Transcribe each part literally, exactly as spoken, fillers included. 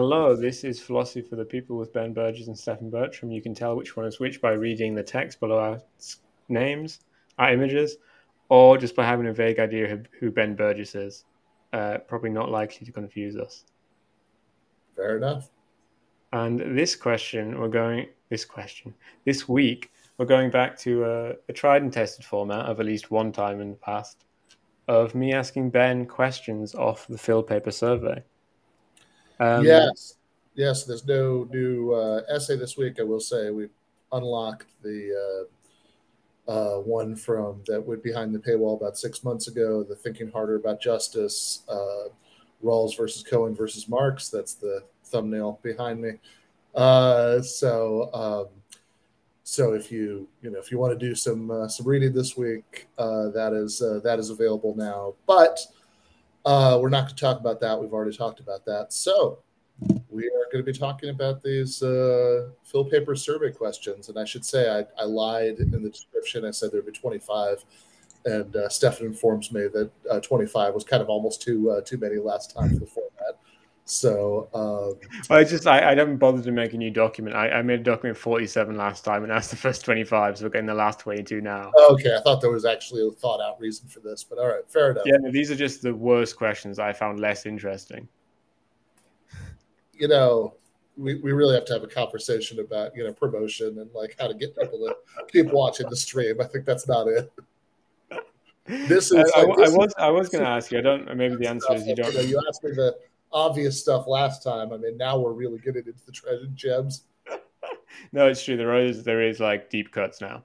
Hello, this is Philosophy for the People with Ben Burgess and Stephen Bertram. You can tell which one is which by reading the text below our names, our images, or just by having a vague idea of who Ben Burgess is. Uh, probably not likely to confuse us. Fair enough. And this question, we're going, this question, this week, we're going back to a, a tried and tested format of at least one time in the past of me asking Ben questions off the Phil Paper survey. Um, Yes. Yes, there's no new uh, essay this week. I will say we unlocked the uh, uh, one from that went behind the paywall about six months ago, the Thinking Harder About Justice, uh, Rawls versus Cohen versus Marx. That's the thumbnail behind me. Uh, so um, so if you you know if you want to do some uh, some reading this week, uh, that is uh, that is available now. But uh, we're not going to talk about that. We've already talked about that. So we are going to be talking about these uh, Phil Paper survey questions. And I should say I, I lied in the description. I said there'd be twenty-five, and uh, Stefan informs me that uh, twenty-five was kind of almost too uh, too many last time for the format. So um, I just I, I haven't bothered to make a new document. I, I made a document forty-seven last time, and that's the first twenty-five. So we're getting the last twenty-two now. Okay, I thought there was actually a thought out reason for this, but all right, fair enough. Yeah, no, these are just the worst questions I found less interesting. You know, we, we really have to have a conversation about, you know, promotion and like how to get people to keep watching the stream. I think that's not it. This is I, like I, I this was is, I was going to ask you. I don't. Maybe the answer stuff, is you don't. you know, you asked me the obvious stuff last time. I mean, now we're really getting into the treasure gems. No, it's true. There is there is like deep cuts now.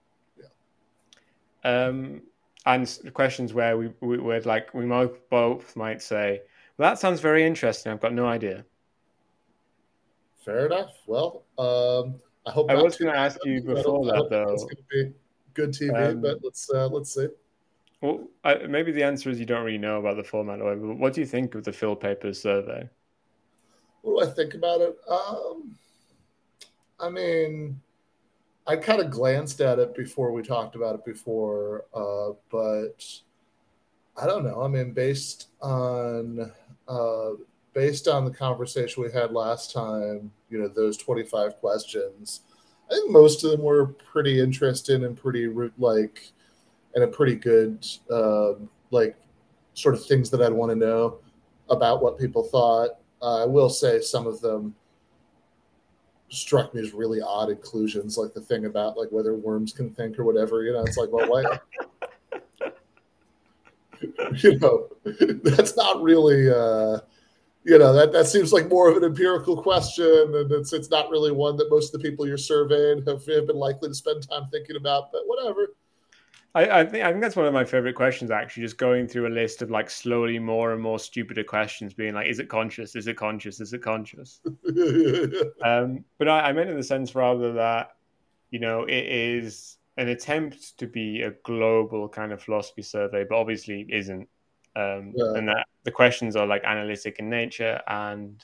Yeah. Um, and questions where we we would like we both might say, "Well, that sounds very interesting. I've got no idea." Fair enough. Well, um, I hope I not was too going to ask you bad. I, don't, before I that don't think it's though. going to be good T V, but Um, let's uh, let's see. well, I, maybe the answer is you don't really know about the format. Or whatever, but what do you think of the Phil Papers survey? What do I think about it? Um, I mean, I kind of glanced at it before we talked about it before, uh, but I don't know. I mean, based on uh, based on the conversation we had last time, you know, those twenty-five questions, I think most of them were pretty interesting and pretty like, and a pretty good uh, like sort of things that I'd want to know about what people thought. Uh, I will say some of them struck me as really odd inclusions, like the thing about like whether worms can think or whatever. You know, it's like, well, why? You know, that's not really. Uh, you know, that that seems like more of an empirical question, and it's it's not really one that most of the people you're surveying have, have been likely to spend time thinking about. But whatever. I, I think I think that's one of my favorite questions. Actually, just going through a list of like slowly more and more stupider questions, being like, "Is it conscious? Is it conscious? Is it conscious?" Um, but I, I meant in the sense rather that you know it is an attempt to be a global kind of philosophy survey, but obviously isn't. Um, Yeah, and that the questions are like analytic in nature, and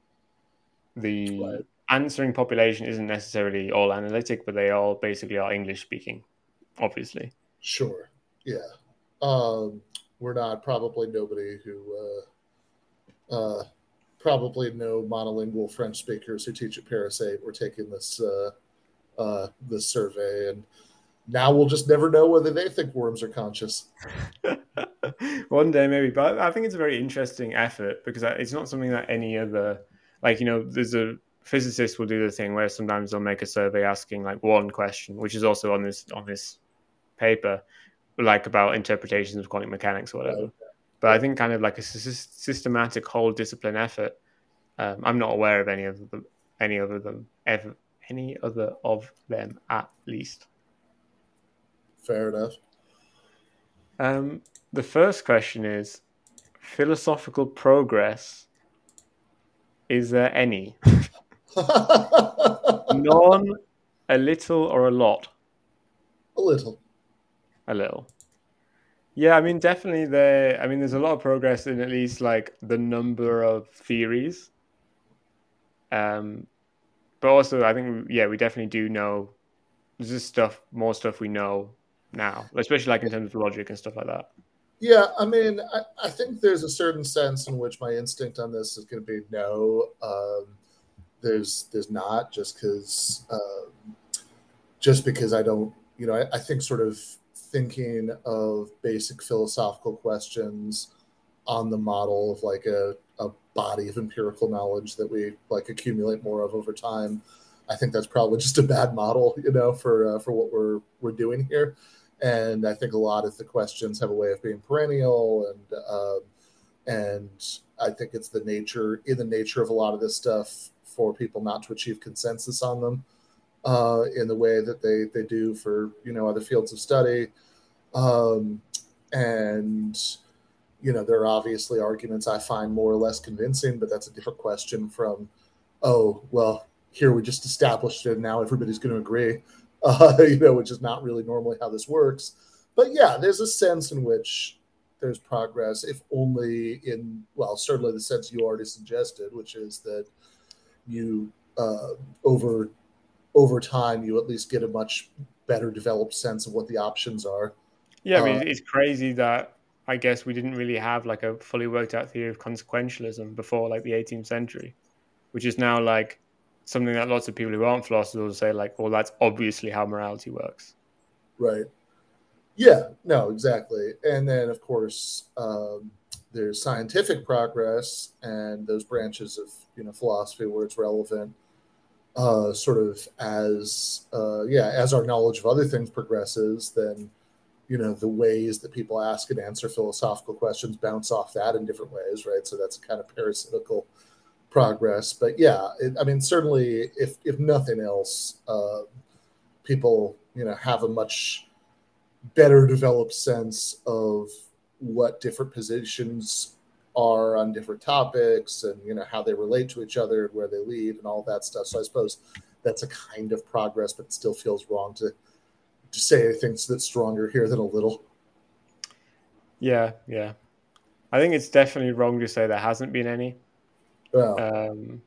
the right. answering population isn't necessarily all analytic, but they all basically are English speaking, obviously. Sure. Yeah. Um, we're not probably nobody who uh, uh, probably no monolingual French speakers who teach at Paris eight were taking this uh, uh, this survey, and now we'll just never know whether they think worms are conscious. One day maybe, but I think it's a very interesting effort because it's not something that any other, like you know, there's a physicist will do the thing where sometimes they'll make a survey asking like one question, which is also on this on this paper, like about interpretations of quantum mechanics or Right. whatever. But I Yeah. think kind of like a systematic whole discipline effort. Um, I'm not aware of any of them, any other them ever, any other of them at least. Fair enough. Um, the first question is philosophical progress. Is there any? A None, a little, or a lot? little. A little. Yeah, I mean, definitely there. I mean, there's a lot of progress in at least like the number of theories. Um, but also, I think, yeah, we definitely do know there's just stuff, more stuff we know now, especially like in terms of logic and stuff like that. Yeah, I mean, I, I think there's a certain sense in which my instinct on this is going to be no. Um, there's there's not just because um, just because I don't, you know, I, I think sort of thinking of basic philosophical questions on the model of like a, a body of empirical knowledge that we like accumulate more of over time. I think that's probably just a bad model, you know, for uh, for what we're we're doing here. And I think a lot of the questions have a way of being perennial, and um, and I think it's the nature in the nature of a lot of this stuff for people not to achieve consensus on them uh, in the way that they they do for you know other fields of study. Um, and you know, there are obviously arguments I find more or less convincing, but that's a different question from, oh, well, here we just established it, and now everybody's going to agree, uh, you know, which is not really normally how this works. But yeah, there's a sense in which there's progress, if only in, well, certainly the sense you already suggested, which is that you, uh, over over time, you at least get a much better developed sense of what the options are. Yeah, I Uh, mean, it's crazy that I guess we didn't really have like a fully worked out theory of consequentialism before like the eighteenth century, which is now like something that lots of people who aren't philosophers will say like, "Oh, that's obviously how morality works." right. Yeah, no, exactly. And then, of course, um, there's scientific progress and those branches of you know philosophy where it's relevant. Uh, sort of as uh, yeah, as our knowledge of other things progresses, then you know the ways that people ask and answer philosophical questions bounce off that in different ways, right? So that's a kind of parasitical progress. But yeah, it, I mean, certainly, if if nothing else, uh, people you know have a much better developed sense of what different positions are on different topics and you know how they relate to each other and where they lead and all that stuff. So I suppose that's a kind of progress, but it still feels wrong to to say anything that's stronger here than a little. Yeah, yeah. I think it's definitely wrong to say there hasn't been any. Well, Um,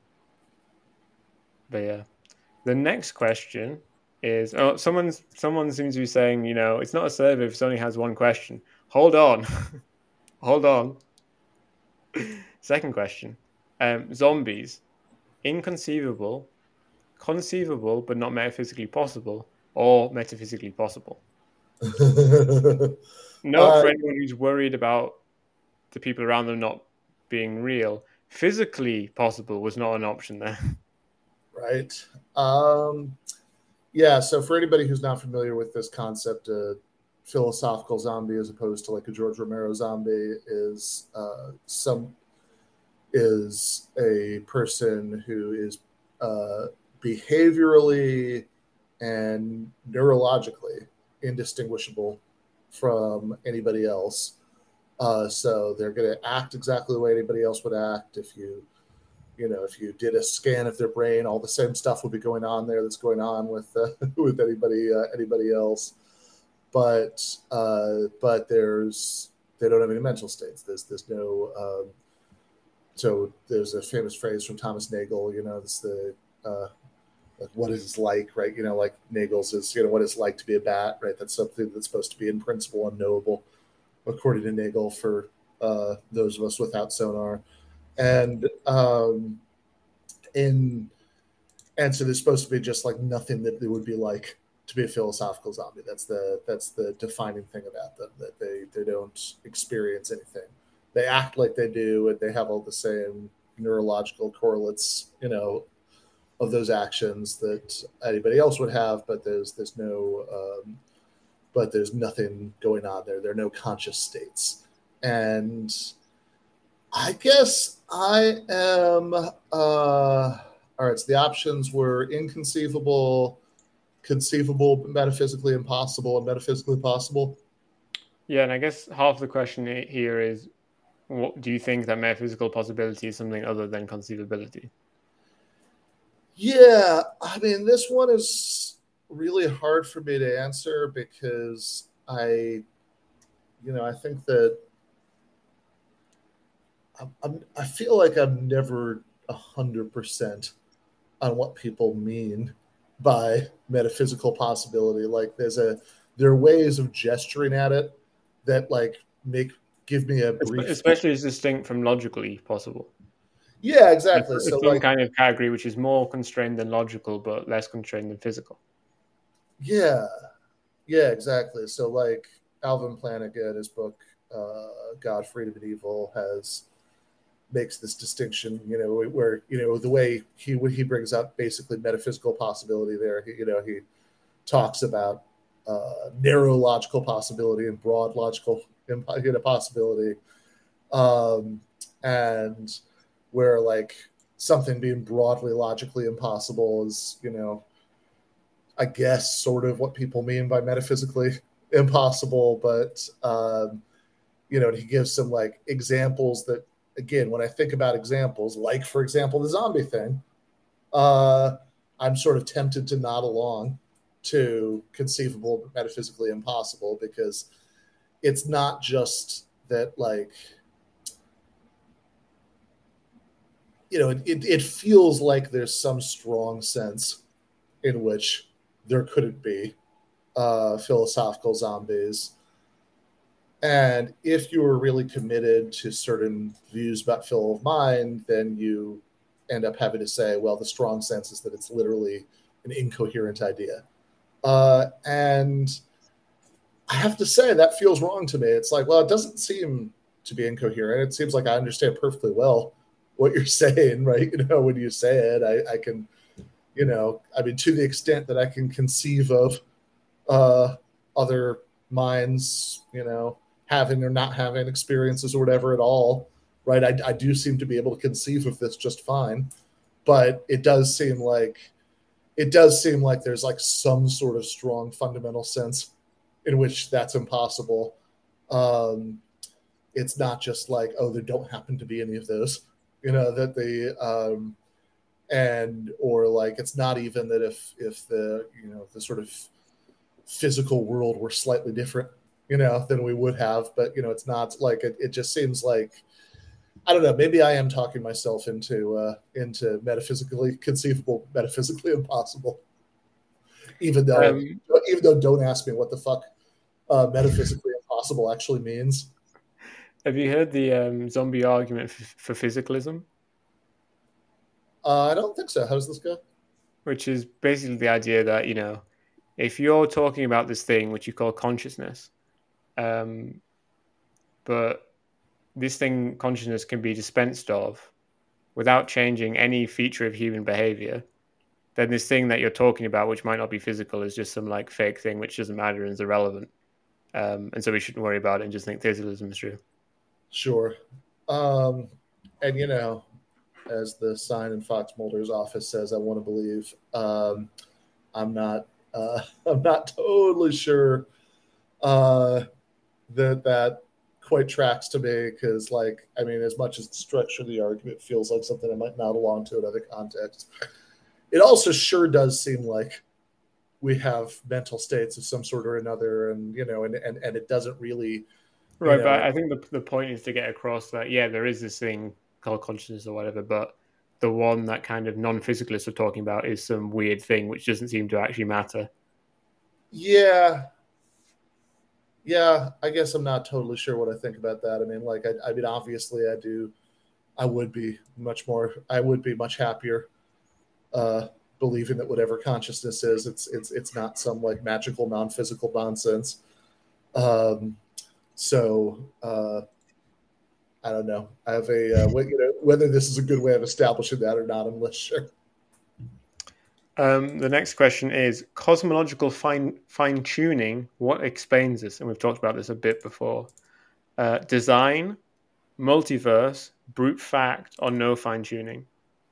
but yeah, the next question is: oh, someone's someone seems to be saying, you know, it's not a survey if it only has one question. Hold on, hold on. Second question: um, zombies, inconceivable, conceivable but not metaphysically possible, or metaphysically possible? Note uh, for anyone who's worried about the people around them not being real, physically possible was not an option there. right. Um, yeah. So for anybody who's not familiar with this concept, a philosophical zombie as opposed to like a George Romero zombie is uh, some is a person who is uh, behaviorally and neurologically indistinguishable from anybody else. Uh, so they're going to act exactly the way anybody else would act. If you, you know, if you did a scan of their brain, all the same stuff would be going on there that's going on with uh, with anybody uh, anybody else. But uh, but there's they don't have any mental states. There's there's no um, so there's a famous phrase from Thomas Nagel. You know, it's the uh, like what it's like, right? You know, like Nagel's is you know what it's like to be a bat, right? That's something that's supposed to be in principle unknowable, according to Nagel, for uh, those of us without sonar. And um, in and so there's supposed to be just like nothing that it would be like to be a philosophical zombie. That's the that's the defining thing about them, that they they don't experience anything. They act like they do, and they have all the same neurological correlates, you know, of those actions that anybody else would have. But there's there's no um, but there's nothing going on there. There are no conscious states, and I guess I am. Uh, all right. So the options were inconceivable, conceivable, metaphysically impossible, and metaphysically possible. Yeah, and I guess half the question here is: what, do you think that metaphysical possibility is something other than conceivability? Yeah, I mean, this one is really hard for me to answer because I, you know, I think that I'm, I'm I feel like I'm never a hundred percent on what people mean by metaphysical possibility. Like there's a there are ways of gesturing at it that like make give me a brief, especially as distinct from logically possible. Yeah, exactly. It's, so it's some like, kind of category which is more constrained than logical, but less constrained than physical. Yeah, yeah, exactly. So like Alvin Plantinga in his book uh, God, Freedom, and Evil has makes this distinction, you know, where you know the way he he brings up basically metaphysical possibility. There, he, you know, he talks about uh, narrow logical possibility and broad logical you know, possibility, um, and where like something being broadly logically impossible is, you know, I guess sort of what people mean by metaphysically impossible, but um, you know, he gives some like examples that, again, when I think about examples, like for example the zombie thing, uh, I'm sort of tempted to nod along to conceivable but metaphysically impossible, because it's not just that like, you know, it, it, it feels like there's some strong sense in which there couldn't be uh, philosophical zombies. And if you were really committed to certain views about Phil of mind, then you end up having to say, well, the strong sense is that it's literally an incoherent idea. Uh, and I have to say that feels wrong to me. It's like, well, it doesn't seem to be incoherent. It seems like I understand perfectly well what you're saying, right? You know, when you say it, I, I can, you know, I mean, to the extent that I can conceive of uh, other minds, you know, having or not having experiences or whatever at all, right? I, I do seem to be able to conceive of this just fine, but it does seem like it does seem like there's like some sort of strong fundamental sense in which that's impossible. Um, it's not just like, oh, there don't happen to be any of those, you know, that the um, and or like it's not even that if if the you know the sort of physical world were slightly different, you know, than we would have, but you know, it's not like it, it just seems like, I don't know, maybe I am talking myself into uh, into metaphysically conceivable, metaphysically impossible. Even though, Um, even though, don't ask me what the fuck uh, metaphysically impossible actually means. have you heard the um, zombie argument for, for physicalism? Uh, I don't think so. How does this go? Which is basically the idea that, you know, if you're talking about this thing which you call consciousness, um, but this thing, consciousness, can be dispensed of without changing any feature of human behavior, then this thing that you're talking about, which might not be physical, is just some like fake thing which doesn't matter and is irrelevant. Um, and so we shouldn't worry about it and just think physicalism is true. Sure. Um, and, you know, as the sign in Fox Mulder's office says, I want to believe. Um, I'm not. Uh, I'm not totally sure uh, that that quite tracks to me, because, like, I mean, as much as the structure of the argument feels like something I might nod along to in other contexts, it also sure does seem like we have mental states of some sort or another, and you know, and and, and it doesn't really, you Right, know, but it, I think the the point is to get across that, yeah, there is this thing called consciousness or whatever, but the one that kind of non-physicalists are talking about is some weird thing which doesn't seem to actually matter. yeah, yeah. I guess I'm not totally sure what I think about that. I mean, like, I, I mean, obviously, I do. I would be much more. I would be much happier uh, believing that whatever consciousness is, it's it's it's not some like magical non-physical nonsense. Um, so uh, I don't know. I have a uh, you know, whether this is a good way of establishing that or not, I'm less sure. Um, the next question is cosmological fine fine tuning. What explains this? And we've talked about this a bit before. Uh, design, multiverse, brute fact, or no fine tuning?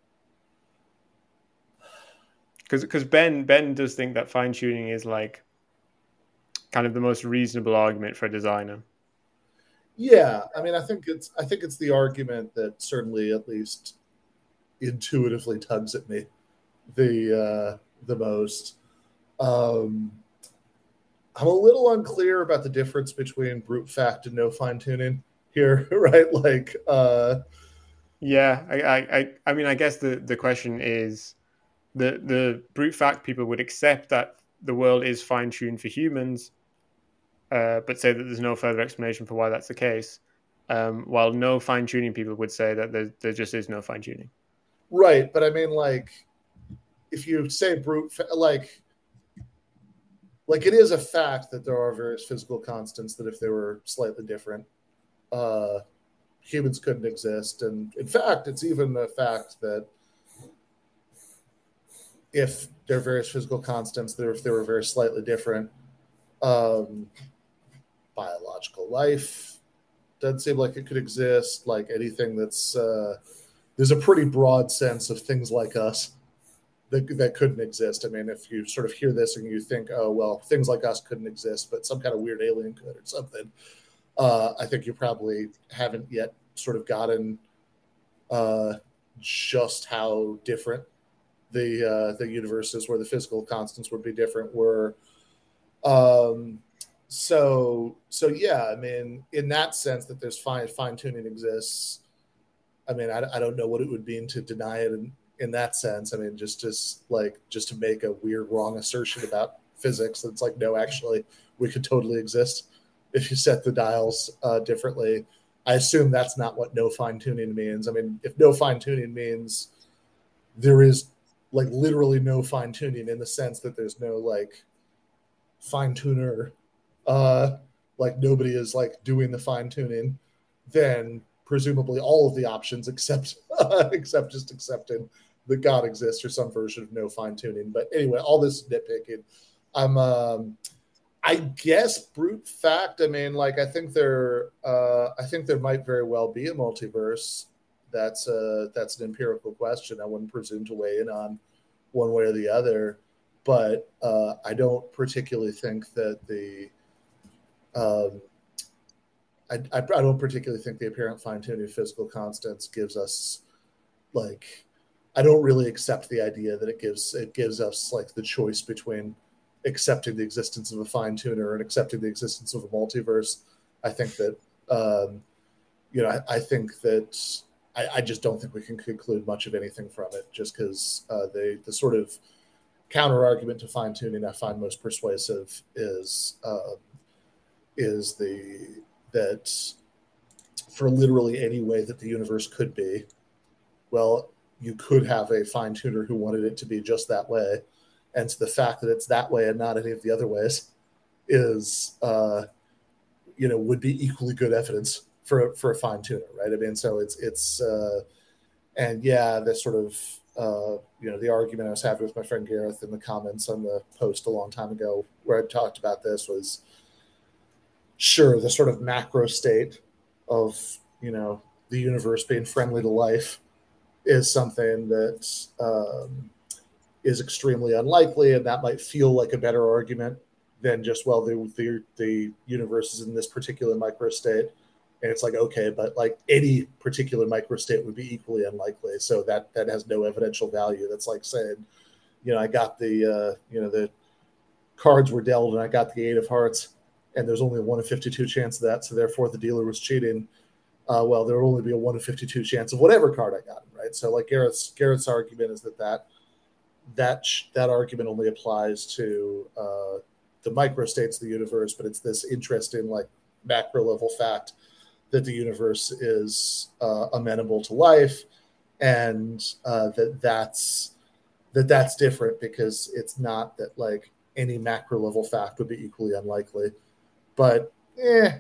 Because because Ben Ben does think that fine tuning is like kind of the most reasonable argument for a designer. Yeah, I mean, I think it's I think it's the argument that certainly at least intuitively tugs at me the uh, the most. Um, I'm a little unclear about the difference between brute fact and no fine tuning here, right? Like, uh, Yeah, I, I, I I mean, I guess the, the question is the the brute fact people would accept that the world is fine tuned for humans, uh, but say that there's no further explanation for why that's the case. Um, while no fine tuning people would say that there, there just is no fine tuning. Right, but I mean, like, if you say brute, like, like it is a fact that there are various physical constants that if they were slightly different, uh, humans couldn't exist. And in fact, it's even a fact that if there are various physical constants, that if they were very slightly different, um, biological life doesn't seem like it could exist. Like anything that's, uh, there's a pretty broad sense of things like us that, that couldn't exist. I mean, if you sort of hear this and you think, oh, well, things like us couldn't exist, but some kind of weird alien could or something, uh, I think you probably haven't yet sort of gotten uh, just how different the uh, the universes where the physical constants would be different were. Um, so so yeah, I mean, in that sense, that there's fine fine tuning exists. I mean, I, I don't know what it would mean to deny it in, in that sense. I mean, just just like just to make a weird wrong assertion about physics. It's like, no, actually, we could totally exist if you set the dials uh, differently. I assume that's not what no fine tuning means. I mean, if no fine tuning means there is like literally no fine tuning in the sense that there's no like fine tuner, uh, like nobody is like doing the fine tuning, then presumably all of the options except except just accepting that God exists or some version of no fine tuning. But anyway, all this nitpicking. I'm um, I guess brute fact. I mean, like I think there uh, I think there might very well be a multiverse. That's a that's an empirical question. I wouldn't presume to weigh in on one way or the other, but uh, I don't particularly think that the um, I, I, I don't particularly think the apparent fine-tuning of physical constants gives us like I don't really accept the idea that it gives it gives us like the choice between accepting the existence of a fine-tuner and accepting the existence of a multiverse. I think that um, you know I, I think that I, I just don't think we can conclude much of anything from it, just because uh, the the sort of counter argument to fine tuning I find most persuasive is uh, is the that for literally any way that the universe could be, well, you could have a fine tuner who wanted it to be just that way, and so the fact that it's that way and not any of the other ways is uh, you know would be equally good evidence for for a fine tuner, right? I mean, so it's it's uh, and yeah, this sort of uh, you know the argument I was having with my friend Gareth in the comments on the post a long time ago where I talked about this was sure the sort of macro state of you know the universe being friendly to life is something that um, is extremely unlikely, and that might feel like a better argument than just well the the, the universe is in this particular micro state. And it's like, okay, but like any particular microstate would be equally unlikely. So that that has no evidential value. That's like saying, you know, I got the, uh, you know, the cards were dealt and I got the eight of hearts and there's only a one in fifty-two chance of that. So therefore the dealer was cheating. Uh, well, there will only be a one in fifty-two chance of whatever card I got, right? So like Garrett's, Garrett's argument is that that, that, that argument only applies to uh, the microstates of the universe, but it's this interesting like macro level fact that the universe is uh, amenable to life, and uh, that that's that that's different because it's not that like any macro level fact would be equally unlikely. But eh,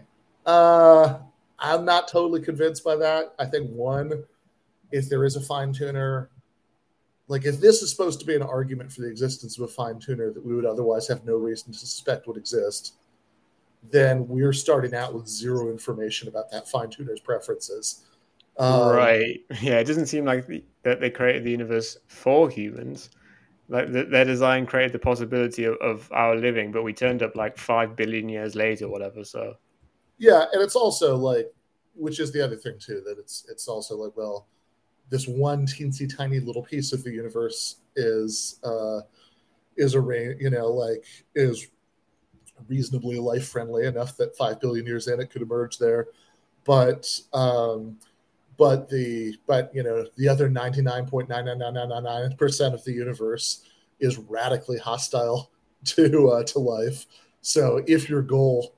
uh, I'm not totally convinced by that. I think one, if there is a fine tuner, like if this is supposed to be an argument for the existence of a fine tuner that we would otherwise have no reason to suspect would exist, then we're starting out with zero information about that fine tuner's preferences. Um, right. Yeah, it doesn't seem like the, that they created the universe for humans. Like the, their design created the possibility of, of our living, but we turned up like five billion years later, or whatever. So yeah, and it's also like, which is the other thing too, that it's it's also like, well, this one teensy tiny little piece of the universe is uh, is a you know like is reasonably life friendly enough that five billion years in it could emerge there, but um, but the but you know the other ninety-nine point nine nine nine nine nine nine percent of the universe is radically hostile to uh, to life. So if your goal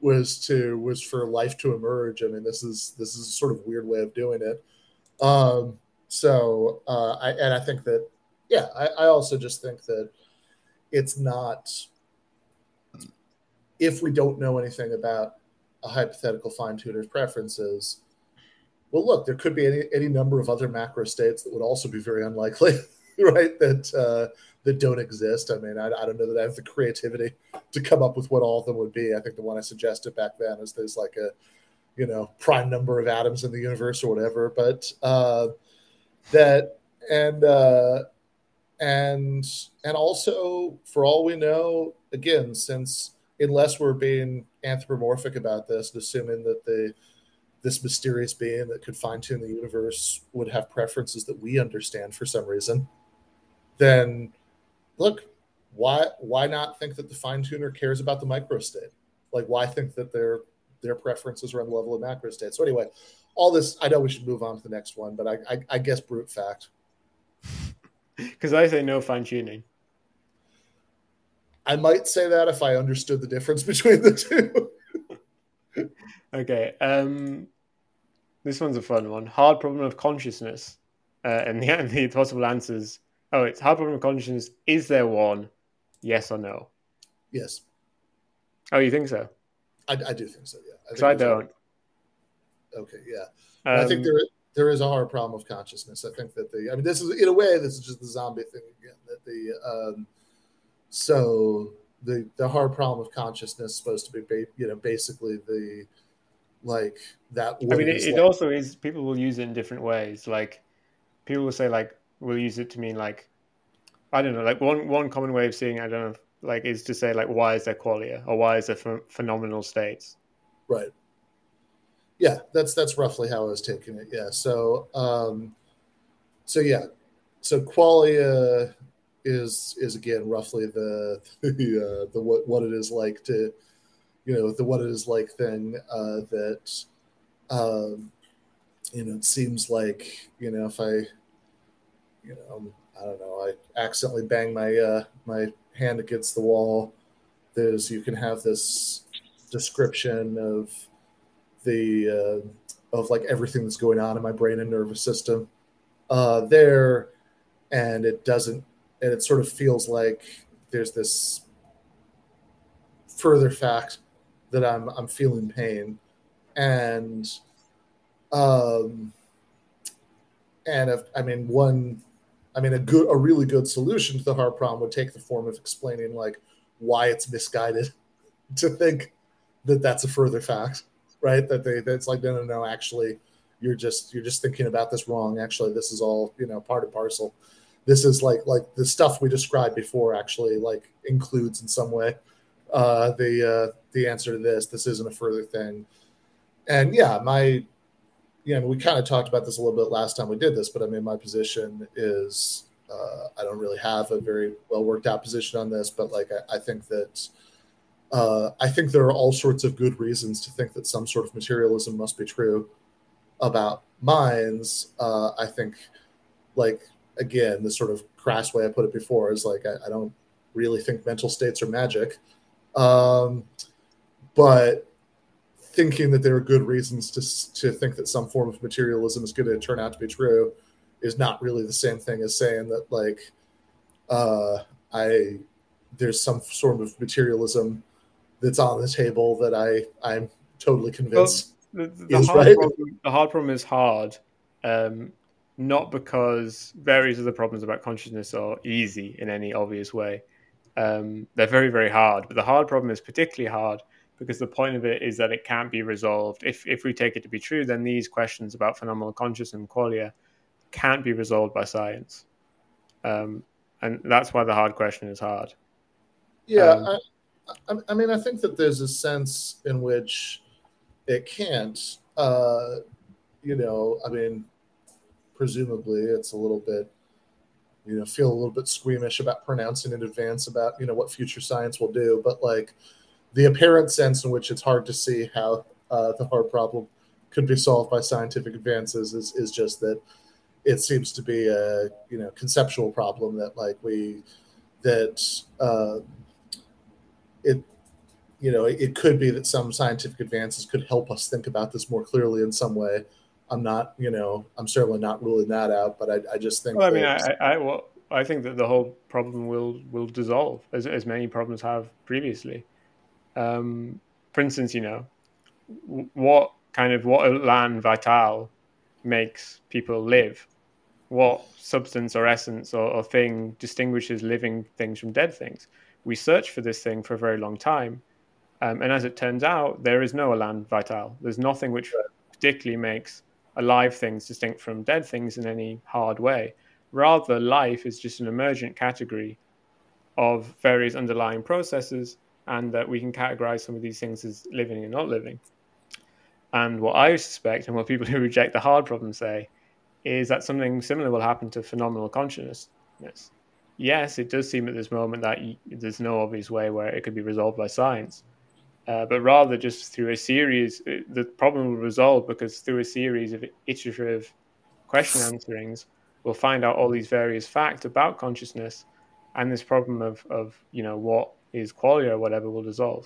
was to was for life to emerge. I mean, this is this is a sort of weird way of doing it. Um, so uh, I and I think that yeah, I, I also just think that it's not, if we don't know anything about a hypothetical fine tuner's preferences. Well, look, there could be any any number of other macro states that would also be very unlikely, right? That uh, that don't exist. I mean, I, I don't know that I have the creativity to come up with what all of them would be. I think the one I suggested back then is there's like a, you know, prime number of atoms in the universe or whatever. But uh, that and uh, and and also, for all we know, again, since unless we're being anthropomorphic about this and assuming that the this mysterious being that could fine tune the universe would have preferences that we understand for some reason, then look, why why not think that the fine tuner cares about the microstate? Like, why think that their their preferences are on the level of macrostate? So anyway, all this, I know we should move on to the next one, but I, I, I guess brute fact. Because I say no fine tuning. I might say that if I understood the difference between the two. Okay. Um, this one's a fun one. Hard problem of consciousness. Uh, and the, the possible answers. Oh, it's hard problem of consciousness. Is there one? Yes or no? Yes. Oh, you think so? I, I do think so, yeah. I, think I don't. A, okay, yeah. Um, I think there there is a hard problem of consciousness. I think that the, I mean, this is, in a way, this is just the zombie thing again. That the, um, so the the hard problem of consciousness is supposed to be, ba- you know, basically the, like, that. I mean, it, it like, also is, people will use it in different ways. Like, people will say, like, we'll use it to mean, like, I don't know, like, one, one common way of seeing, I don't know, like, is to say, like, why is there qualia? Or why is there ph- phenomenal states? Right. Yeah, that's that's roughly how I was taking it. Yeah. So, um, so yeah, so qualia is is again roughly the the uh, the what what it is like to, you know, the what it is like thing uh, that, um, you know, it seems like, you know, if I, you know, I don't know, I accidentally bang my uh, my hand against the wall, there's, you can have this description of the uh, of like everything that's going on in my brain and nervous system uh, there, and it doesn't, and it sort of feels like there's this further fact that I'm I'm feeling pain, and um, and if, I mean one, I mean a good a really good solution to the hard problem would take the form of explaining like why it's misguided to think that that's a further fact. Right, that they that's like no no no actually you're just you're just thinking about this wrong. Actually, this is all, you know, part and parcel. This is like like the stuff we described before actually like includes in some way uh, the uh, the answer to this. This isn't a further thing. And yeah, my, you know, we kind of talked about this a little bit last time we did this, but I mean, my position is uh, I don't really have a very well worked out position on this, but like I, I think that. Uh, I think there are all sorts of good reasons to think that some sort of materialism must be true about minds. Uh, I think, like, again, the sort of crass way I put it before is like, I, I don't really think mental states are magic. Um, but thinking that there are good reasons to, to think that some form of materialism is going to turn out to be true is not really the same thing as saying that, like, uh, I there's some sort of materialism that's on the table that I I'm totally convinced well, the, the is hard right. Problem, the hard problem is hard, um, not because various of the problems about consciousness are easy in any obvious way. Um, they're very, very hard, but the hard problem is particularly hard because the point of it is that it can't be resolved. If if we take it to be true, then these questions about phenomenal consciousness and qualia can't be resolved by science, um, and that's why the hard question is hard. Yeah, um, I, I, I mean, I think that there's a sense in which it can't. Uh, you know, I mean, presumably it's a little bit, you know, feel a little bit squeamish about pronouncing in advance about, you know, what future science will do, but like the apparent sense in which it's hard to see how uh, the hard problem could be solved by scientific advances is, is just that it seems to be a, you know, conceptual problem that like we that uh, it you know, it, it could be that some scientific advances could help us think about this more clearly in some way. I'm not, you know, I'm certainly not ruling that out, but I, I just think Well, I mean, that, I, I, well, I think that the whole problem will will dissolve as as many problems have previously. Um, for instance, you know, what kind of what elan vital makes people live? What substance or essence or, or thing distinguishes living things from dead things? We search for this thing for a very long time, um, and as it turns out, there is no elan vital. There's nothing which particularly makes alive things distinct from dead things in any hard way. Rather, life is just an emergent category of various underlying processes, and that we can categorize some of these things as living and not living. And what I suspect, and what people who reject the hard problem say, is that something similar will happen to phenomenal consciousness. Yes, it does seem at this moment that there's no obvious way where it could be resolved by science, uh, but rather just through a series, the problem will resolve because through a series of iterative question answerings, we'll find out all these various facts about consciousness, and this problem of, of you know, what is qualia or whatever will dissolve.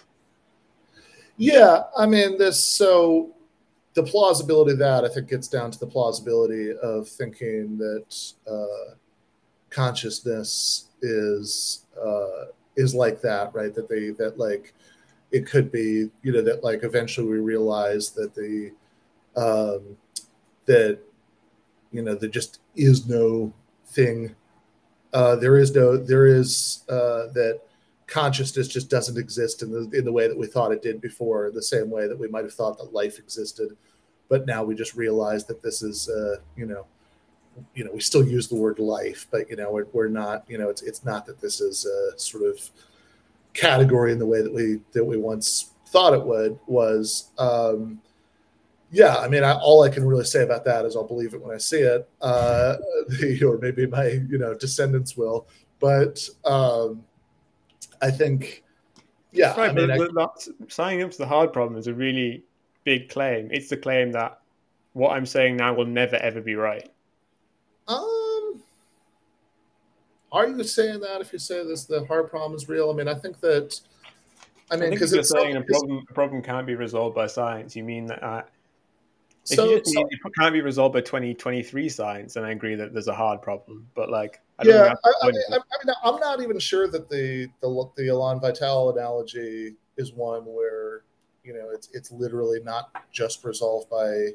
Yeah, I mean, this, so the plausibility of that, I think, gets down to the plausibility of thinking that uh, consciousness is uh, is like that, right? That they that like it could be, you know, that like eventually we realize that the um, that you know there just is no thing. Uh, there is no there is uh, that consciousness just doesn't exist in the in the way that we thought it did before, the same way that we might have thought that life existed, but now we just realize that this is uh, you know you know we still use the word life, but you know we're, we're not, you know it's it's not that this is a sort of category in the way that we that we once thought it would was. Um, yeah, I mean, I, all I can really say about that is I'll believe it when I see it, uh, or maybe my you know descendants will. But um, I think, yeah, right, I mean, but, I, but that, signing up to the hard problem is a really big claim. It's the claim that what I'm saying now will never ever be right. um, are you saying that if you say this, the hard problem is real? I mean, I think that, I mean, because you're it's saying so, a problem a problem can't be resolved by science, you mean that uh, if you so, just so mean it can't be resolved by twenty twenty-three science, then I agree that there's a hard problem. But like, I don't think yeah, that's I, the I, point mean, of I, it. I mean, I'm not even sure that the the the Elan Vital analogy is one where you know it's it's literally not just resolved by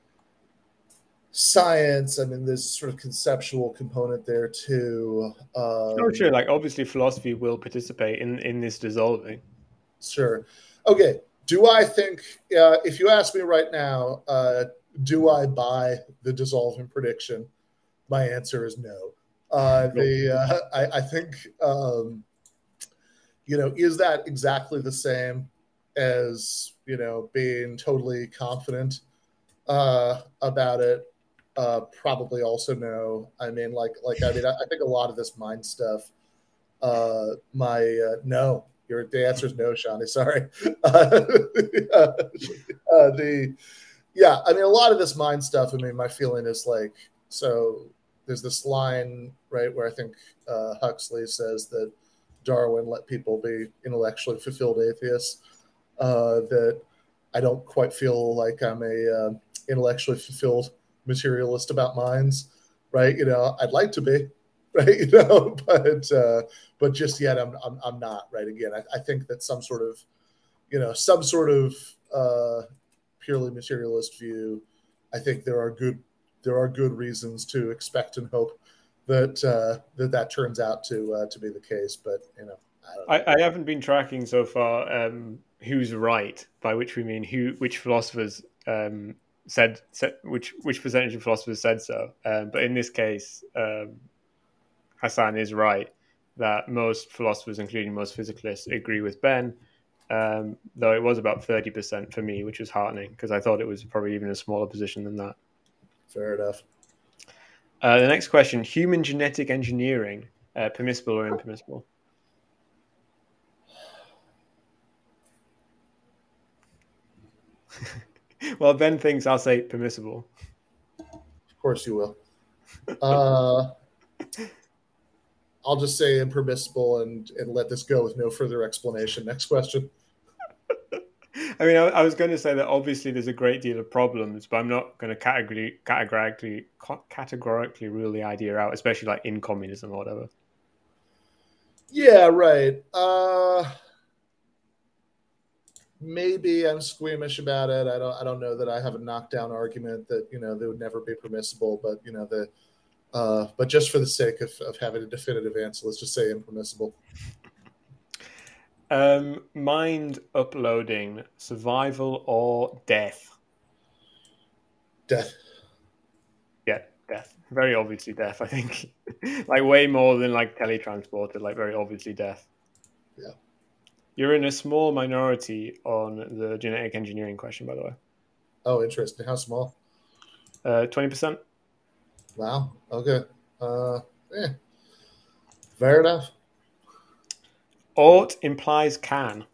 science. I mean, there's sort of conceptual component there too. Oh, Um, sure. Like, obviously, philosophy will participate in in this dissolving. sure. Okay. Do I think, uh, if you ask me right now, uh, do I buy the dissolving prediction? My answer is no. Uh, the uh, I, I think um, you know, is that exactly the same as you know being totally confident uh, about it? Uh, probably also no. I mean, like, like I mean, I, I think a lot of this mind stuff. Uh, my uh, no, your the answer is no, Shawnee. Sorry. Uh, uh, the yeah, I mean, a lot of this mind stuff. I mean, my feeling is like so. There's this line right where I think uh, Huxley says that Darwin let people be intellectually fulfilled atheists. Uh, that I don't quite feel like I'm a uh, intellectually fulfilled materialist about minds, right? You know, I'd like to be, right? You know, but uh, but just yet I'm I'm, I'm not, right? Again, I, I think that some sort of you know some sort of uh, purely materialist view. I think there are good there are good reasons to expect and hope that uh, that that turns out to uh, to be the case. But you know, I don't know. I, I haven't been tracking so far um, who's right, by which we mean who, which philosophers um, said, said, which which percentage of philosophers said so. Um, but in this case, um, Hassan is right that most philosophers, including most physicalists, agree with Ben. Um, though it was about thirty percent for me, which was heartening because I thought it was probably even a smaller position than that. Fair enough. Uh, the next question: human genetic engineering, uh, permissible or impermissible? Well, Ben thinks I'll say permissible. Of course you will. Uh, I'll just say impermissible and and let this go with no further explanation. Next question. I mean, I, I was going to say that obviously there's a great deal of problems, but I'm not going to categorically, categorically, categorically rule the idea out, especially like in communism or whatever. Yeah, right. Uh, maybe I'm squeamish about it. I don't. I don't know that I have a knockdown argument that you know they would never be permissible, but you know the. Uh, but just for the sake of, of having a definitive answer, let's just say impermissible. Um, mind uploading, survival or death? Death. Yeah, death. Very obviously death, I think. Like way more than like teletransported, like very obviously death. Yeah. You're in a small minority on the genetic engineering question, by the way. Oh, interesting. How small? Uh, twenty percent. Wow. Okay. Uh, yeah. Fair enough. Ought implies can.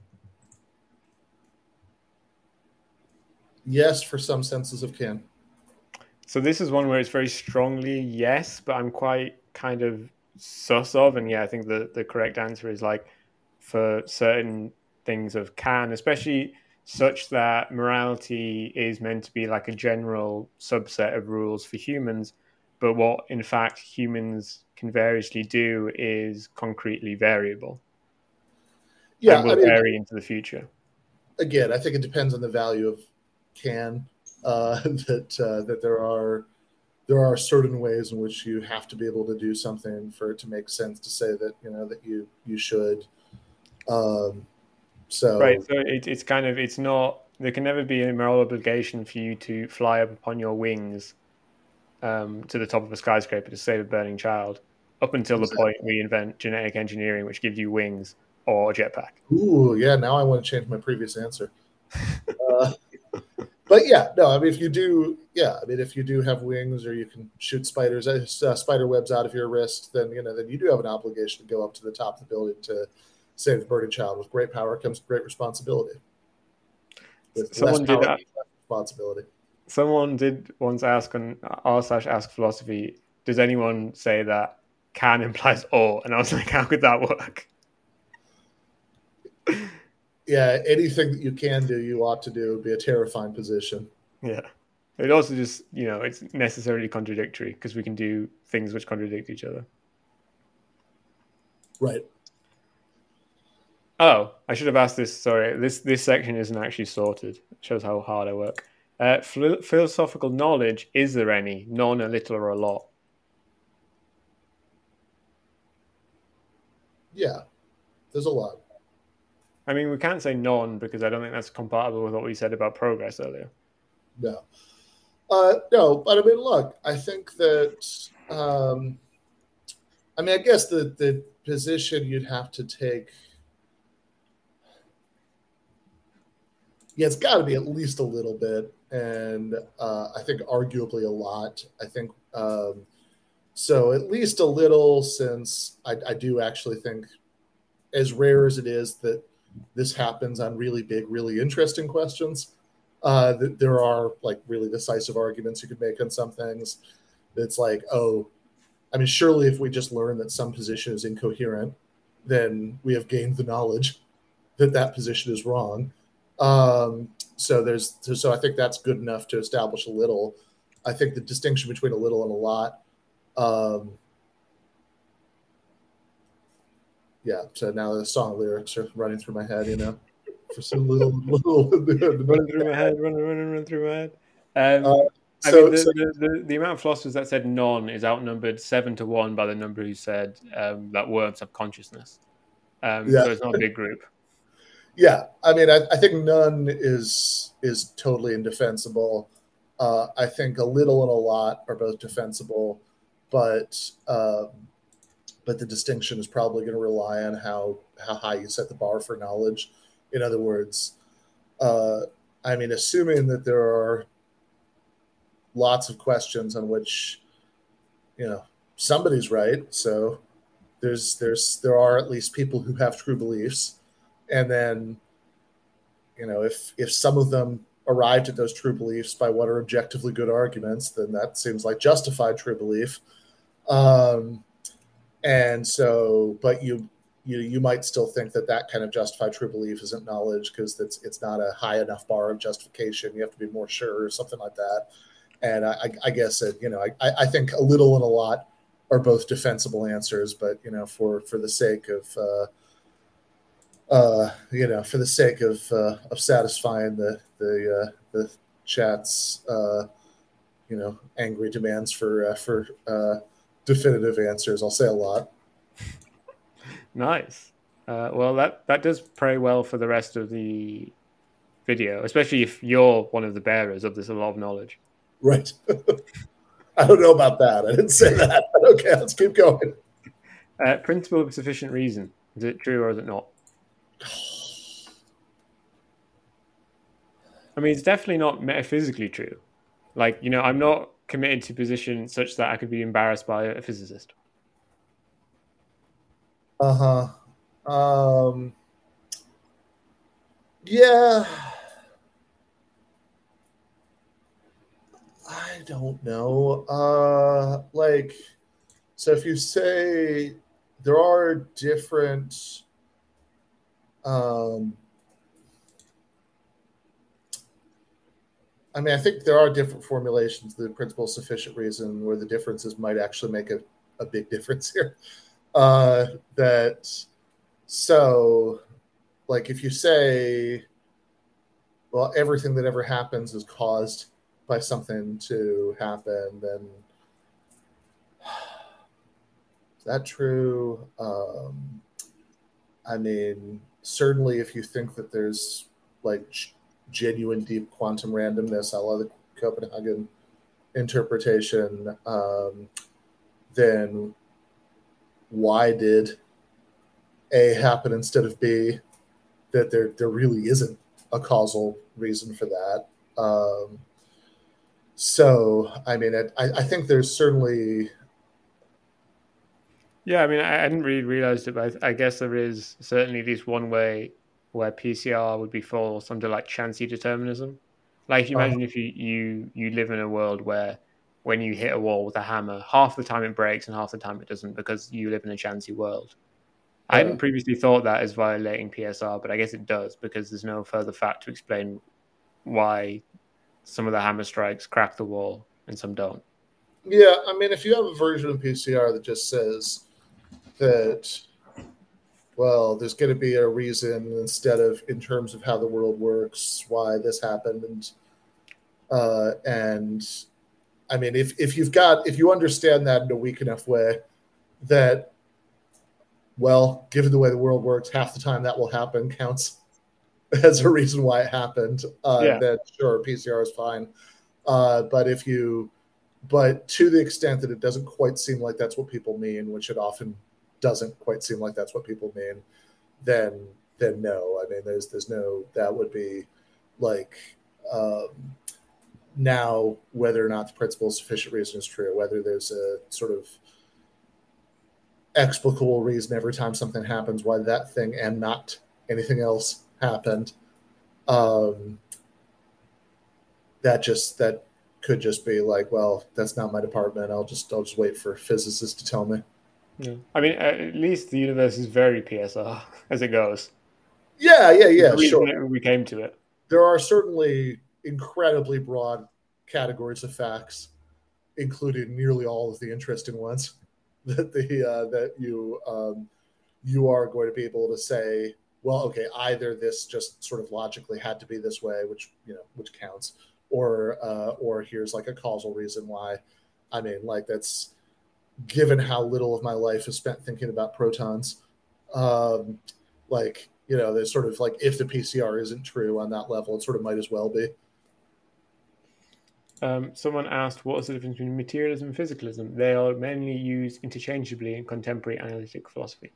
Yes, for some senses of can. So this is one where it's very strongly yes, but I'm quite kind of sus of, and yeah, I think the the correct answer is like for certain things of can, especially such that morality is meant to be like a general subset of rules for humans, but what in fact humans can variously do is concretely variable. Yeah, And will I mean, vary into the future. Again, I think it depends on the value of can. Uh, that uh, that there are there are certain ways in which you have to be able to do something for it to make sense to say that you know that you you should. Um, so right, so it, it's kind of it's not there can never be a moral obligation for you to fly up upon your wings um, to the top of a skyscraper to save a burning child, up until the exactly. point we invent genetic engineering, which gives you wings or a jetpack. Ooh, yeah. Now I want to change my previous answer. Uh, but yeah, no. I mean, if you do, yeah. I mean, if you do have wings, or you can shoot spiders, uh, spider webs out of your wrist, then you know, then you do have an obligation to go up to the top of the building to save a burning child. With great power comes great responsibility. With Someone less did power, uh, less responsibility. someone did once ask on r slash ask philosophy, does anyone say that can implies or? And I was like, how could that work? Yeah, anything that you can do, you ought to do. Would be a terrifying position. Yeah. It also just, you know, it's necessarily contradictory because we can do things which contradict each other. Right. Oh, I should have asked this. Sorry, this this section isn't actually sorted. It shows how hard I work. Uh, phil- philosophical knowledge, is there any? None, a little, or a lot? Yeah, there's a lot. I mean, we can't say none because I don't think that's compatible with what we said about progress earlier. No. Uh, no, but I mean, look, I think that, um, I mean, I guess the, the position you'd have to take, yeah, it's got to be at least a little bit. And uh, I think arguably a lot. I think um, so, at least a little, since I, I do actually think, as rare as it is that this happens on really big, really interesting questions, uh, that there are like really decisive arguments you could make on some things. It's like, oh, I mean, surely if we just learn that some position is incoherent, then we have gained the knowledge that that position is wrong. Um, so there's so I think that's good enough to establish a little. I think the distinction between a little and a lot. Um, yeah. So now the song lyrics are running through my head. You know, for some little little running through my head, running, running, running through my head. Um, uh, I so, mean, the, so the, the, the amount of philosophers that said none is outnumbered seven to one by the number who said um, that worms have consciousness. Um, yeah. so it's not a big group. Yeah, I mean, I, I think none is is totally indefensible. Uh, I think a little and a lot are both defensible, but um, but the distinction is probably going to rely on how how high you set the bar for knowledge. In other words, uh, I mean, assuming that there are lots of questions on which you know somebody's right, so there's there's there are at least people who have true beliefs, and then you know, if if some of them arrived at those true beliefs by what are objectively good arguments, then that seems like justified true belief. Um, and so, but you you you might still think that that kind of justified true belief isn't knowledge because it's it's not a high enough bar of justification. You have to be more sure or something like that. And I, I guess it, you know, I, I think a little and a lot are both defensible answers, but you know, for for the sake of uh, uh, you know, for the sake of uh, of satisfying the the uh, the chat's uh, you know angry demands for uh, for uh, definitive answers, I'll say a lot. Nice. Uh, well, that that does pray well for the rest of the video, especially if you're one of the bearers of this a lot of knowledge. Right. I don't know about that. I didn't say that. Okay, let's keep going. Uh, principle of sufficient reason. Is it true or is it not? I mean, it's definitely not metaphysically true. Like, you know, I'm not committed to a position such that I could be embarrassed by a physicist. Uh-huh. Um, yeah. I don't know. Uh, like, so if you say there are different, um, I mean, I think there are different formulations of the principle of sufficient reason where the differences might actually make a, a big difference here. Uh, that, so, like, if you say, well, everything that ever happens is caused by something to happen, then is that true? Um, I mean, certainly if you think that there's like g- genuine deep quantum randomness, I love the Copenhagen interpretation, um, then why did A happen instead of B? That there, there really isn't a causal reason for that. Um, so, I mean, it, I, I think there's certainly. Yeah, I mean, I hadn't really realized it, but I guess there is certainly at least one way where P C R would be false under like chancy determinism. Like, if you Uh, imagine if you, you you live in a world where when you hit a wall with a hammer, half the time it breaks and half the time it doesn't because you live in a chancy world. I uh, hadn't previously thought that as violating P S R, but I guess it does because there's no further fact to explain why some of the hammer strikes crack the wall and some don't. yeah, I mean, if you have a version of P C R that just says that, well, there's going to be a reason instead of in terms of how the world works, why this happened, and uh, and I mean, if if you've got if you understand that in a weak enough way, that well, given the way the world works, half the time that will happen counts as a reason why it happened. Uh, Yeah. then sure, P C R is fine. Uh, but if you, but to the extent that it doesn't quite seem like that's what people mean, which it often doesn't quite seem like that's what people mean, then then no. I mean, there's there's no that would be like um, now whether or not the principle of sufficient reason is true, whether there's a sort of explicable reason every time something happens why that thing and not anything else happened. Um, that just that could just be like, well, that's not my department. I'll just I'll just wait for physicists to tell me. Yeah. I mean, at least the universe is very P S R as it goes. Yeah, yeah, yeah, The reason sure. that we came to it. There are certainly incredibly broad categories of facts, including nearly all of the interesting ones that the uh, that you um, you are going to be able to say, well, okay, either this just sort of logically had to be this way, which you know, which counts, or uh, or here's like a causal reason why. I mean, like that's given how little of my life is spent thinking about protons. Um, like you know, there's sort of like if the P C R isn't true on that level, it sort of might as well be. Um, someone asked, what is the difference between materialism and physicalism? They are mainly used interchangeably in contemporary analytic philosophy.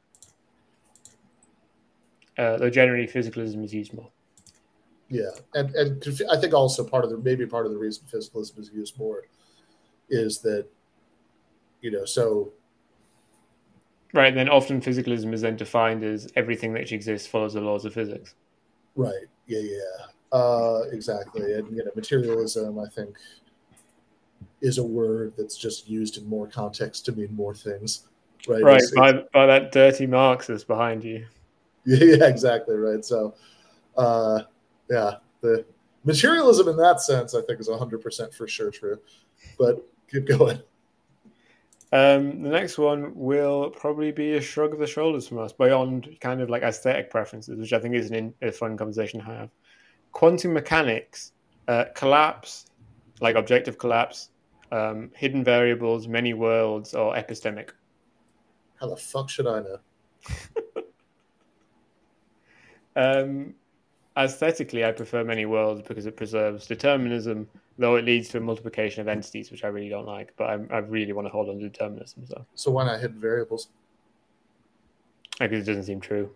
Uh, though generally physicalism is used more. Yeah, and and I think also part of the maybe part of the reason physicalism is used more is that you know so right. And then often physicalism is then defined as everything that exists follows the laws of physics. Right. Yeah. Yeah. Uh, exactly. And you know, materialism, I think, is a word that's just used in more context to mean more things. right? Right, It's, by, it's, by that dirty Marxist behind you. yeah, exactly, right. So, uh, yeah, the materialism in that sense, I think, is one hundred percent for sure true. But keep going. Um, the next one will probably be a shrug of the shoulders from us beyond kind of like aesthetic preferences, which I think is an in, a fun conversation to have. Quantum mechanics, uh, collapse, like objective collapse, um, hidden variables, many worlds, or epistemic. How the fuck should I know? Um, Aesthetically, I prefer many worlds because it preserves determinism, though it leads to a multiplication of entities, which I really don't like. But I, I really want to hold on to determinism, so So why not hidden variables? because it doesn't seem true.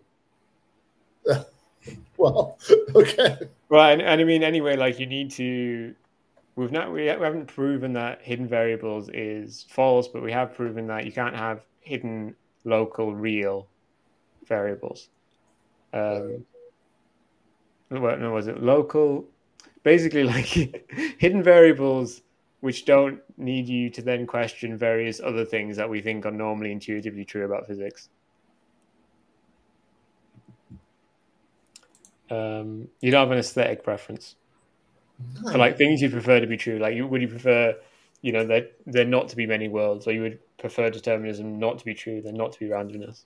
Well, okay. Well, and, and I mean, anyway, like you need to. We've not we haven't proven that hidden variables is false, but we have proven that you can't have hidden local real variables. Um, what no, was it local? Basically, like hidden variables which don't need you to then question various other things that we think are normally intuitively true about physics. Um, you don't have an aesthetic preference for like things you prefer to be true. Like, you, would you prefer, you know, that there not to be many worlds, or you would prefer determinism not to be true, than not to be randomness?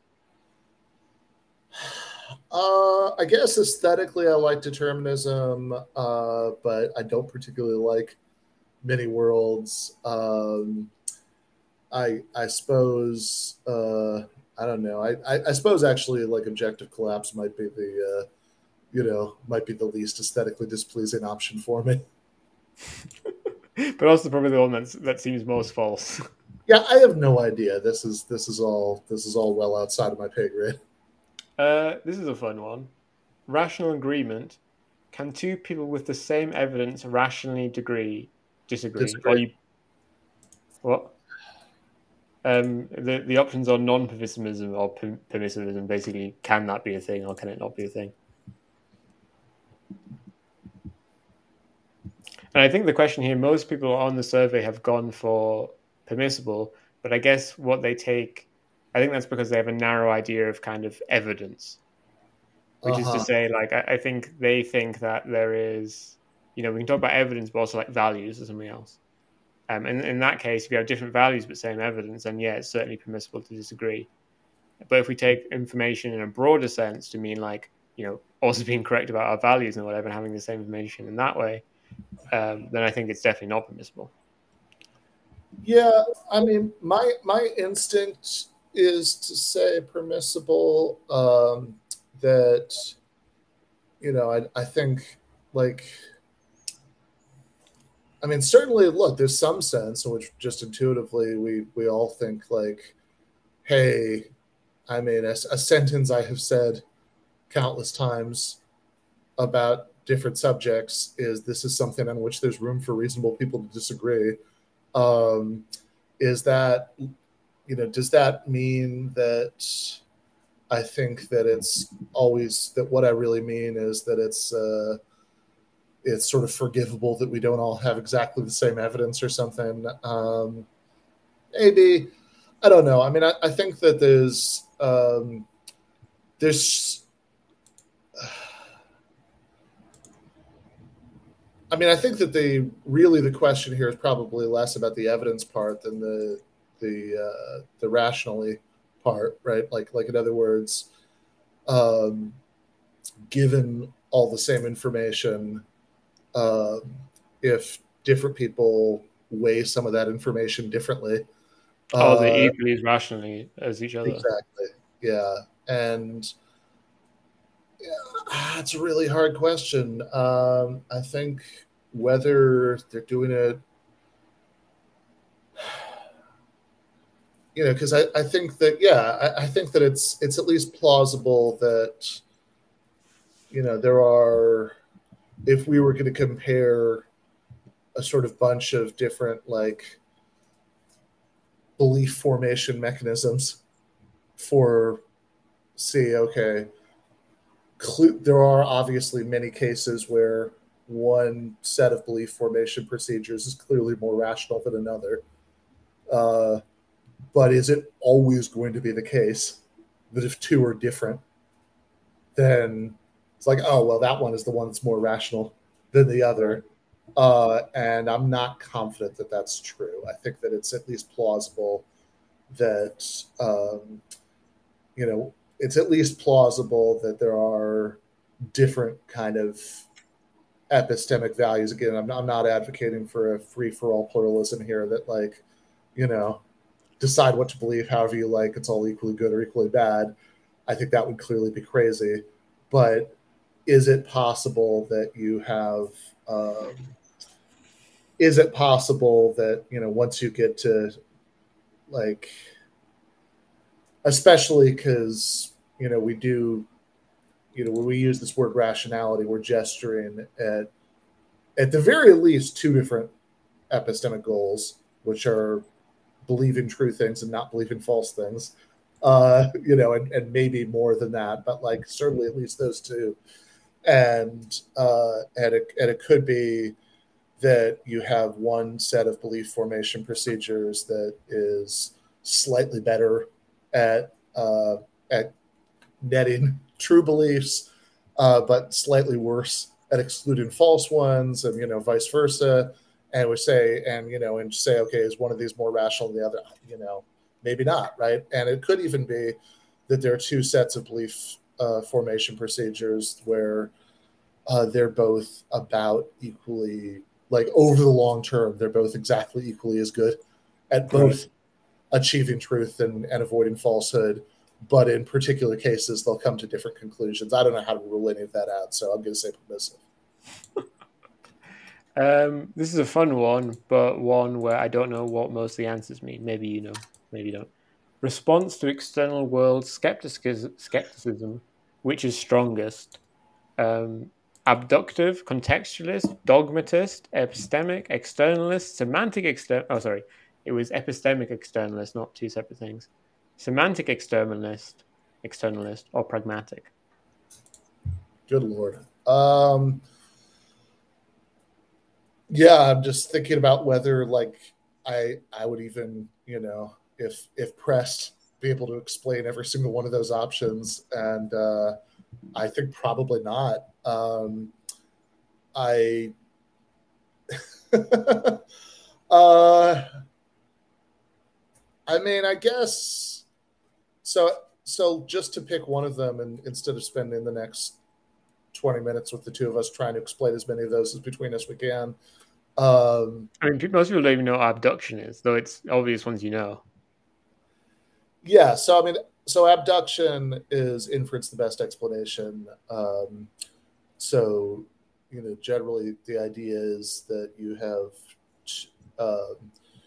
Uh, I guess aesthetically, I like determinism, uh, but I don't particularly like many worlds. Um, I I suppose uh, I don't know. I, I, I suppose actually like objective collapse might be the uh, you know might be the least aesthetically displeasing option for me. But also probably the one that's, that seems most false. Yeah, I have no idea. This is this is all this is all well outside of my pay grade. Uh, this is a fun one. Rational agreement. Can two people with the same evidence rationally degree disagree? Or Disagree. you what? Um, the the options are non-permissivism or per- permissivism. Basically, can that be a thing or can it not be a thing? And I think the question here, most people on the survey have gone for permissible, but I guess what they take, I think that's because they have a narrow idea of kind of evidence, which Uh is to huh. say, like, I, I think they think that there is, you know, we can talk about evidence, but also like values or something else. Um, and in that case, if you have different values but same evidence, then yeah, it's certainly permissible to disagree. But if we take information in a broader sense to mean like, you know, also being correct about our values and whatever, and having the same information in that way, um, then I think it's definitely not permissible. Yeah, I mean, my my instinct is to say permissible. Um, that you know, I I think like I mean, certainly, look, there's some sense in which just intuitively we we all think like, hey, I mean, a, a sentence I have said countless times about different subjects is this is something on which there's room for reasonable people to disagree. Um, is that you know does that mean that I think that it's always that what I really mean is that it's uh, it's sort of forgivable that we don't all have exactly the same evidence or something. Um, maybe I don't know. I mean, I, I think that there's um, there's. I mean, I think that the really the question here is probably less about the evidence part than the the uh, the rationally part, right? Like like in other words, um, given all the same information, uh, if different people weigh some of that information differently. Oh, they Uh, equally as rationally as each other. exactly. Yeah. And yeah, it's a really hard question. Um, I think whether they're doing it, you know, because I, I think that, yeah, I, I think that it's it's at least plausible that, you know, there are, if we were going to compare a sort of bunch of different like belief formation mechanisms for see okay cl- there are obviously many cases where one set of belief formation procedures is clearly more rational than another, uh, but is it always going to be the case that if two are different, then it's like, oh, well, that one is the one that's more rational than the other. Uh, and I'm not confident that that's true. I think that it's at least plausible that, um, you know, it's at least plausible that there are different kind of epistemic values. Again, I'm not, I'm not advocating for a free-for-all pluralism here that, like, you know, decide what to believe however you like. It's all equally good or equally bad. I think that would clearly be crazy. But is it possible that you have... Um, is it possible that, you know, once you get to, like, especially because, you know, we do, you know, when we use this word rationality, we're gesturing at, at the very least, two different epistemic goals, which are believing true things and not believing false things, uh, you know, and, and maybe more than that, but like certainly at least those two. And, uh, and, it, and it could be that you have one set of belief formation procedures that is slightly better at uh, at netting true beliefs, uh, but slightly worse at excluding false ones, and, you know, vice versa. And we say, and, you know, and say, okay, is one of these more rational than the other? You know, maybe not, right? And it could even be that there are two sets of belief uh, formation procedures where uh, they're both about equally, like over the long term, they're both exactly equally as good at both right. achieving truth and, and avoiding falsehood. But in particular cases, they'll come to different conclusions. I don't know how to rule any of that out, so I'm going to say permissive. Um, this is a fun one, but one where I don't know what most of the answers mean. Maybe you know, maybe you don't. Response to external world skepticism, skepticism which is strongest? Um, abductive, contextualist, dogmatist, epistemic, externalist, semantic external. Oh, sorry, it was epistemic externalist, not two separate things. Semantic externalist, externalist, or pragmatic. Good Lord. Um, yeah, I'm just thinking about whether, like, I I would even, you know, if if pressed, be able to explain every single one of those options, and uh, I think probably not. Um, I uh, I mean, I guess so. So just to pick one of them, and instead of spending the next twenty minutes with the two of us trying to explain as many of those as between us we can. Um, I mean, most people don't even know what abduction is, though it's obvious ones you know. Yeah, so I mean, so abduction is inference the best explanation. Um, so, you know, generally the idea is that you have, um,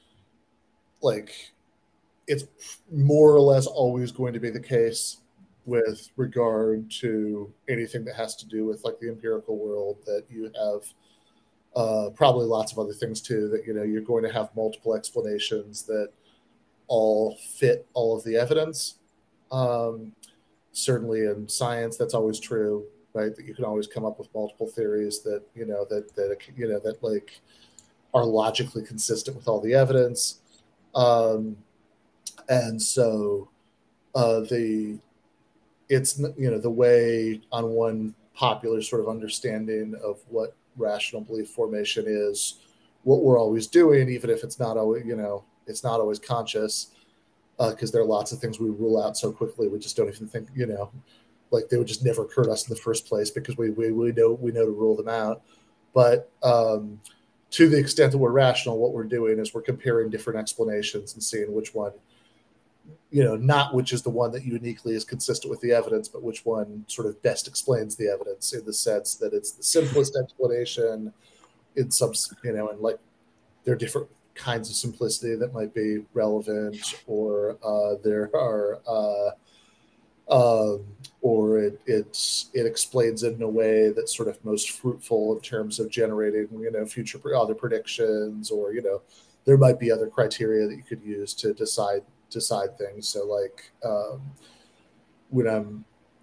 like, it's more or less always going to be the case with regard to anything that has to do with, like, the empirical world, that you have uh, probably lots of other things too, that, you know, you're going to have multiple explanations that all fit all of the evidence. Um, certainly in science, that's always true, right? That you can always come up with multiple theories that, you know, that, that, you know, that like are logically consistent with all the evidence. Um, and so uh, the, it's, you know, the way on one popular sort of understanding of what rational belief formation is, what we're always doing, even if it's not always, you know, it's not always conscious, because uh, there are lots of things we rule out so quickly we just don't even think, you know, like they would just never occur to us in the first place because we we, we know we know to rule them out. But um, to the extent that we're rational, what we're doing is we're comparing different explanations and seeing which one, you know, not which is the one that uniquely is consistent with the evidence, but which one sort of best explains the evidence, in the sense that it's the simplest explanation in some, you know, and like there are different kinds of simplicity that might be relevant, or uh, there are, uh, um, or it it's it explains it in a way that's sort of most fruitful in terms of generating, you know, future other predictions, or, you know, there might be other criteria that you could use to decide decide things. So like um, when I'm,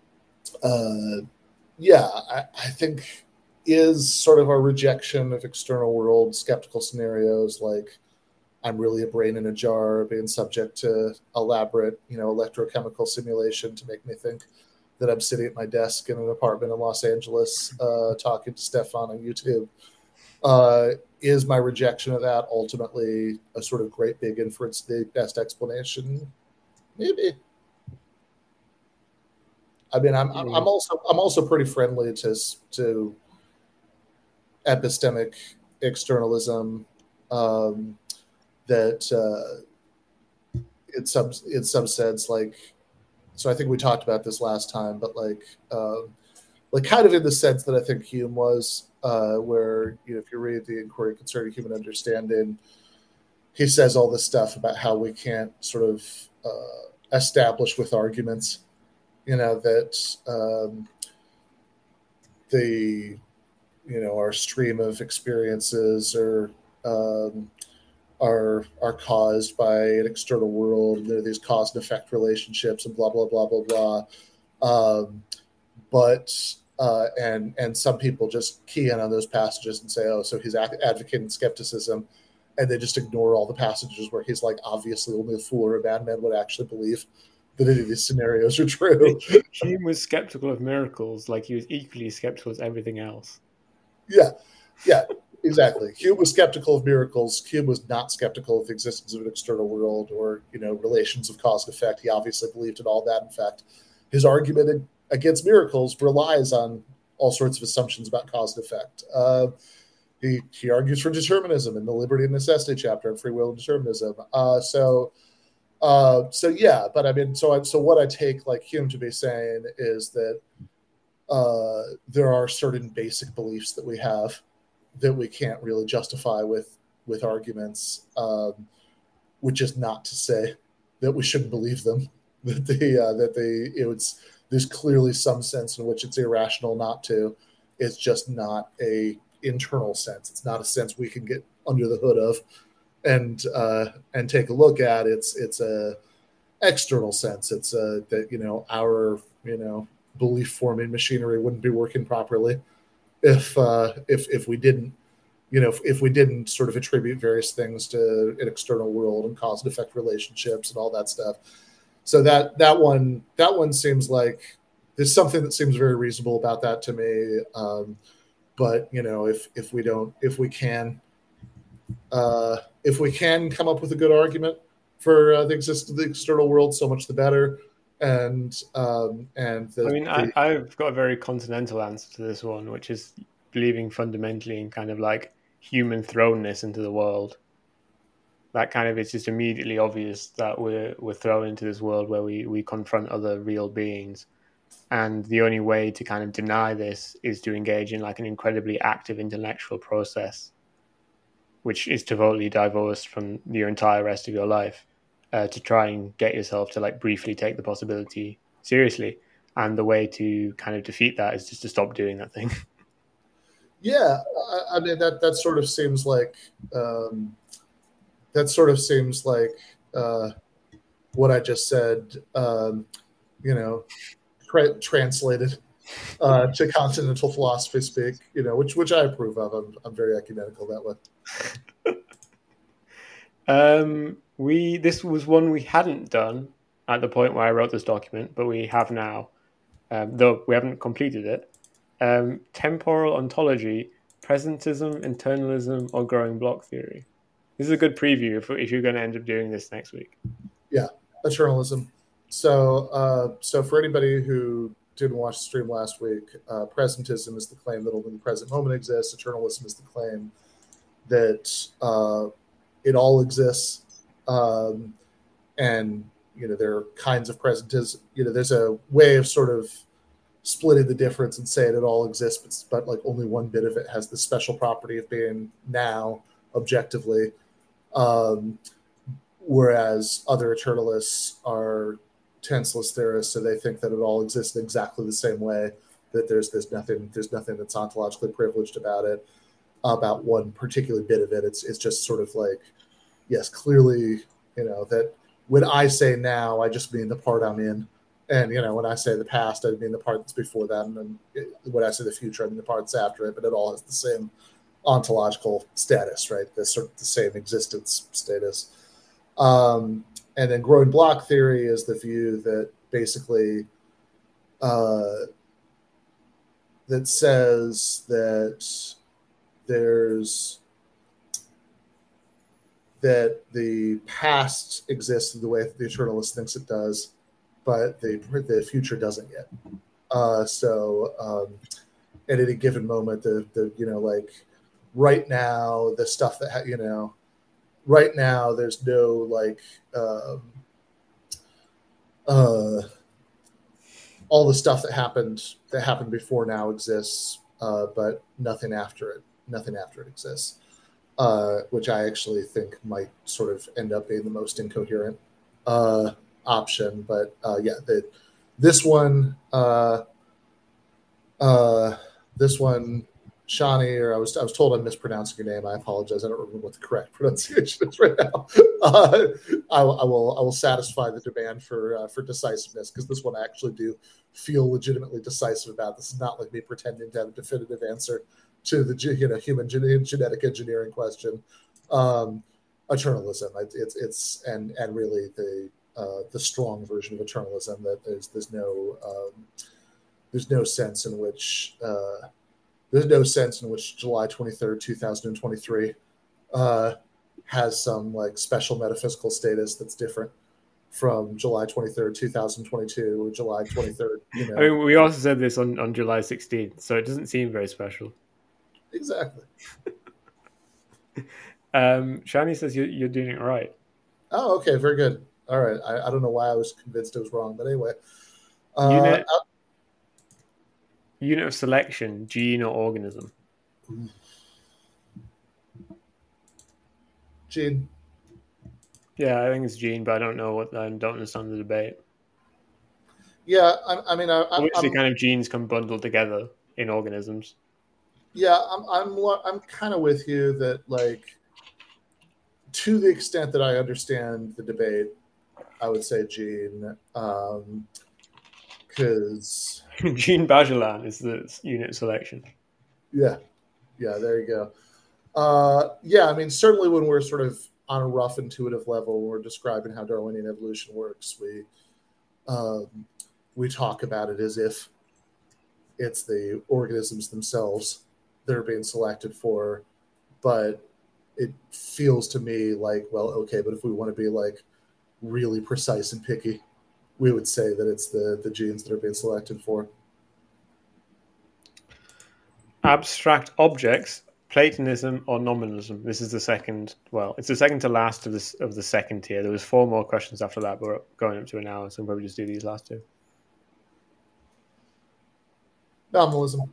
uh, yeah, I, I think is sort of our rejection of external world skeptical scenarios, like I'm really a brain in a jar, being subject to elaborate, you know, electrochemical simulation to make me think that I'm sitting at my desk in an apartment in Los Angeles uh, talking to Stefan on YouTube. Uh, is my rejection of that ultimately a sort of great big inference, the best explanation? Maybe. I mean, I'm I'm also I'm also pretty friendly to to epistemic externalism. Um, that uh, in some in some sense, like, so I think we talked about this last time, but like um, like kind of in the sense that I think Hume was, uh, where, you know, if you read the Inquiry Concerning Human Understanding, he says all this stuff about how we can't sort of uh, establish with arguments, you know, that um, the, you know, our stream of experiences or um, are are caused by an external world. There are these cause and effect relationships and blah blah blah blah blah. Um, but uh, and and some people just key in on those passages and say, oh, so he's advocating skepticism, and they just ignore all the passages where he's like, obviously only a fool or a madman would actually believe that any of these scenarios are true. Hume was skeptical of miracles, like he was equally skeptical as everything else. Yeah, yeah, exactly. Hume was skeptical of miracles. Hume was not skeptical of the existence of an external world or, you know, relations of cause and effect. He obviously believed in all that. In fact, his argument against miracles relies on all sorts of assumptions about cause and effect. Uh, he he argues for determinism in the Liberty and Necessity chapter of Free Will and Determinism. Uh, so. Uh, so yeah, but I mean, so I, so what I take like Hume to be saying is that uh, there are certain basic beliefs that we have that we can't really justify with with arguments, um, which is not to say that we shouldn't believe them. That the uh, that they it was there's clearly some sense in which it's irrational not to. It's just not a internal sense. It's not a sense we can get under the hood of and uh, and take a look at. It's it's a external sense. It's a that, you know, our, you know, belief forming machinery wouldn't be working properly if uh, if if we didn't, you know, if, if we didn't sort of attribute various things to an external world and cause and effect relationships and all that stuff. So that that one that one seems like there's something that seems very reasonable about that to me. Um, but you know, if if we don't if we can. Uh, if we can come up with a good argument for uh, the existence of the external world, so much the better. And um, and the, I mean, the, I, I've got a very continental answer to this one, which is believing fundamentally in kind of like human thrownness into the world. That kind of, it's just immediately obvious that we're we're thrown into this world where we we confront other real beings, and the only way to kind of deny this is to engage in like an incredibly active intellectual process, which is totally divorced from your entire rest of your life, uh, to try and get yourself to like briefly take the possibility seriously. And the way to kind of defeat that is just to stop doing that thing. Yeah, I, I mean that that sort of seems like um, that sort of seems like uh, what I just said. Um, you know, tra- translated uh, to continental philosophy speak. You know, which which I approve of. I'm I'm very ecumenical that way. Um, we this was one we hadn't done at the point where I wrote this document, but we have now, um, though we haven't completed it. Um, temporal ontology, presentism, internalism, or growing block theory. This is a good preview if, if you're going to end up doing this next week. Yeah, eternalism. So, uh, so for anybody who didn't watch the stream last week, uh, presentism is the claim that only the present moment exists. Eternalism is the claim that uh, it all exists, um, and you know there are kinds of presentism. You know, there's a way of sort of splitting the difference and saying it all exists, but, but like only one bit of it has the special property of being now objectively. Um, whereas other eternalists are tenseless theorists, so they think that it all exists in exactly the same way. That there's there's nothing there's nothing that's ontologically privileged about it, about one particular bit of it. It's it's just sort of like, yes, clearly, you know, that when I say now, I just mean the part I'm in. And, you know, when I say the past, I mean the part that's before that. And then when I say the future, I mean the parts after it. But it all has the same ontological status, right? The sort of the same existence status. Um, and then growing block theory is the view that basically uh, that says that there's that the past exists in the way that the eternalist thinks it does, but the the future doesn't yet. Uh, so um, at any given moment, the the you know like right now the stuff that ha- you know right now there's no like um, uh, all the stuff that happened that happened before now exists, uh, but nothing after it. Nothing after it exists, uh, which I actually think might sort of end up being the most incoherent uh, option. But uh, yeah, the, this one, uh, uh, this one, Shani, or I was I was told I'm mispronouncing your name. I apologize. I don't remember what the correct pronunciation is right now. Uh, I, I will I will satisfy the demand for uh, for decisiveness, because this one I actually do feel legitimately decisive about. This is not like me pretending to have a definitive answer to the you know human genetic engineering question. Um, eternalism, it's it's and and really the uh, the strong version of eternalism, that there's there's no um, there's no sense in which uh, there's no sense in which July twenty-third, two thousand twenty-three uh, has some like special metaphysical status that's different from July twenty-third, two thousand twenty-two, or July twenty-third. You know, I mean, we also said this on, on July sixteenth, so it doesn't seem very special. Exactly. um, Shani says you're, you're doing it right. Oh, okay, very good. All right, I, I don't know why I was convinced it was wrong, but anyway. Uh, unit, uh, unit of selection, gene or organism? Gene. Yeah, I think it's gene, but I don't know what I don't understand the debate. Yeah, I, I mean, I, obviously, I'm, kind of genes come bundled together in organisms. Yeah, I'm, I'm, I'm kind of with you that, like, to the extent that I understand the debate, I would say gene, um, because Jean Bajolan is the unit selection. Yeah, yeah, there you go. Uh, yeah, I mean, certainly when we're sort of on a rough intuitive level, we're describing how Darwinian evolution works. We um, we talk about it as if it's the organisms themselves that are being selected for, but it feels to me like, well, okay, but if we want to be like really precise and picky, we would say that it's the the genes that are being selected for. Abstract objects, Platonism or nominalism? This is the second. Well, it's the second to last of this of the second tier. There was four more questions after that, but we're going up to an hour, so we'll probably just do these last two. Nominalism.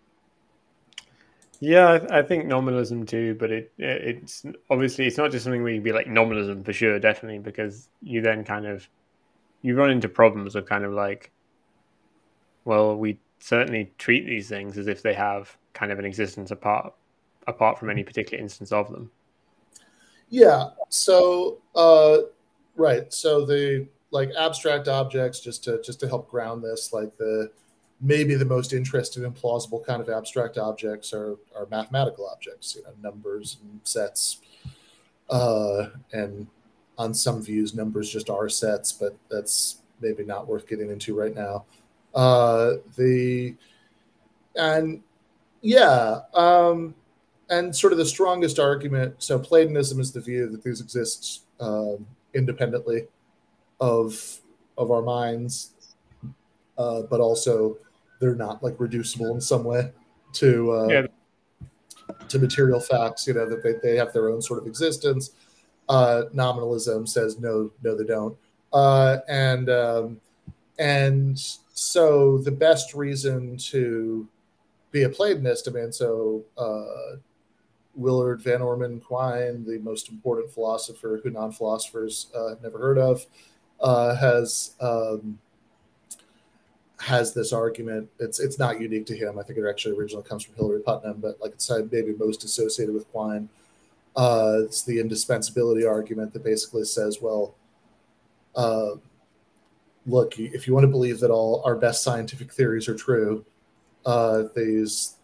Yeah, I, I think nominalism too, but it, it it's obviously it's not just something where you can be like nominalism for sure, definitely, because you then kind of you run into problems of kind of like, well, we certainly treat these things as if they have kind of an existence apart apart from any particular instance of them. Yeah. So, uh, right. So the like abstract objects, just to just to help ground this, like the maybe the most interesting and plausible kind of abstract objects are are mathematical objects, you know, numbers and sets, uh, and on some views, numbers just are sets, but that's maybe not worth getting into right now. Uh, the and yeah. Um, and sort of the strongest argument. So Platonism is the view that these exist um, independently of of our minds, uh, but also they're not like reducible in some way to uh, Yeah. to material facts. You know that they, they have their own sort of existence. Uh, nominalism says no, no, they don't. Uh, and um, and so the best reason to be a Platonist, I mean, so. Uh, Willard Van Orman Quine, the most important philosopher who non-philosophers uh, have never heard of, uh, has um, has this argument. It's it's not unique to him. I think it actually originally comes from Hilary Putnam, but like it's maybe most associated with Quine. Uh, it's the indispensability argument that basically says, well, uh, look, if you want to believe that all our best scientific theories are true, uh, these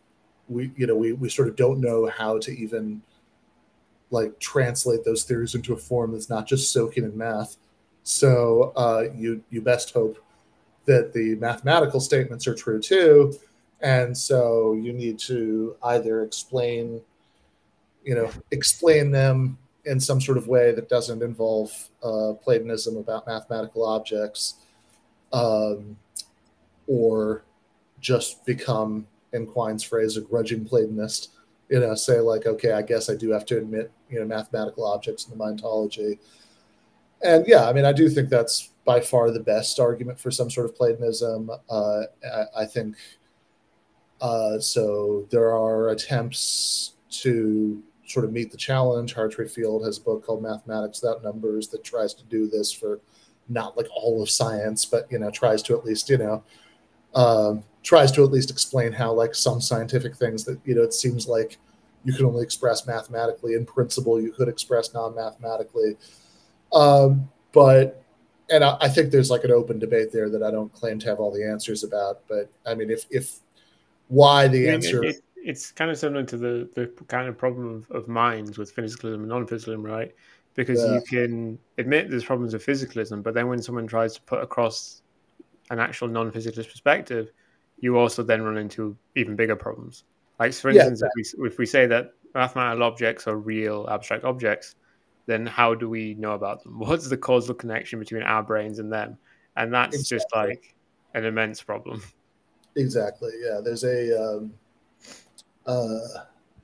we you know we we sort of don't know how to even like translate those theories into a form that's not just soaking in math. So uh, you you best hope that the mathematical statements are true too, and so you need to either explain, you know, explain them in some sort of way that doesn't involve uh, Platonism about mathematical objects, um, or just become, in Quine's phrase, a grudging Platonist. You know, say like, okay, I guess I do have to admit, you know, mathematical objects in the my ontology. And yeah, I mean, I do think that's by far the best argument for some sort of Platonism. Uh, I, I think uh, so. There are attempts to sort of meet the challenge. Hartree Field has a book called Mathematics Without Numbers that tries to do this for not like all of science, but you know, tries to at least you know. Um, tries to at least explain how like some scientific things that you know it seems like you can only express mathematically. In principle you could express non-mathematically, um, but and I, I think there's like an open debate there that I don't claim to have all the answers about. But I mean, if if why the I mean, answer it, it, it's kind of similar to the the kind of problem of, of minds with physicalism and non-physicalism, right? Because uh, you can admit there's problems of physicalism, but then when someone tries to put across an actual non-physicalist perspective, you also then run into even bigger problems. Like, for yeah, instance, if we if we say that mathematical objects are real abstract objects, then how do we know about them? What's the causal connection between our brains and them? And that's just exactly, like an immense problem. exactly, yeah. There's a um, uh,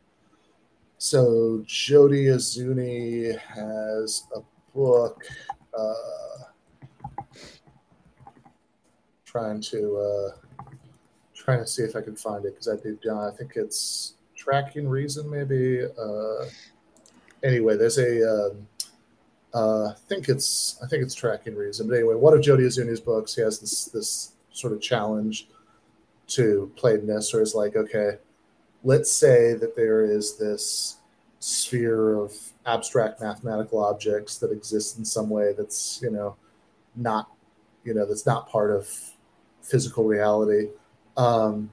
so Jody Azuni has a book. Uh, trying to uh, trying to see if I can find it because I did. Uh, I think it's Tracking Reason, maybe. Uh, anyway, there's a. Um, uh, I think it's I think it's Tracking Reason, but anyway, one of Jody Azuni's books, he has this this sort of challenge to Platonists, where it's like, okay, let's say that there is this sphere of abstract mathematical objects that exists in some way that's you know not you know that's not part of physical reality. Um,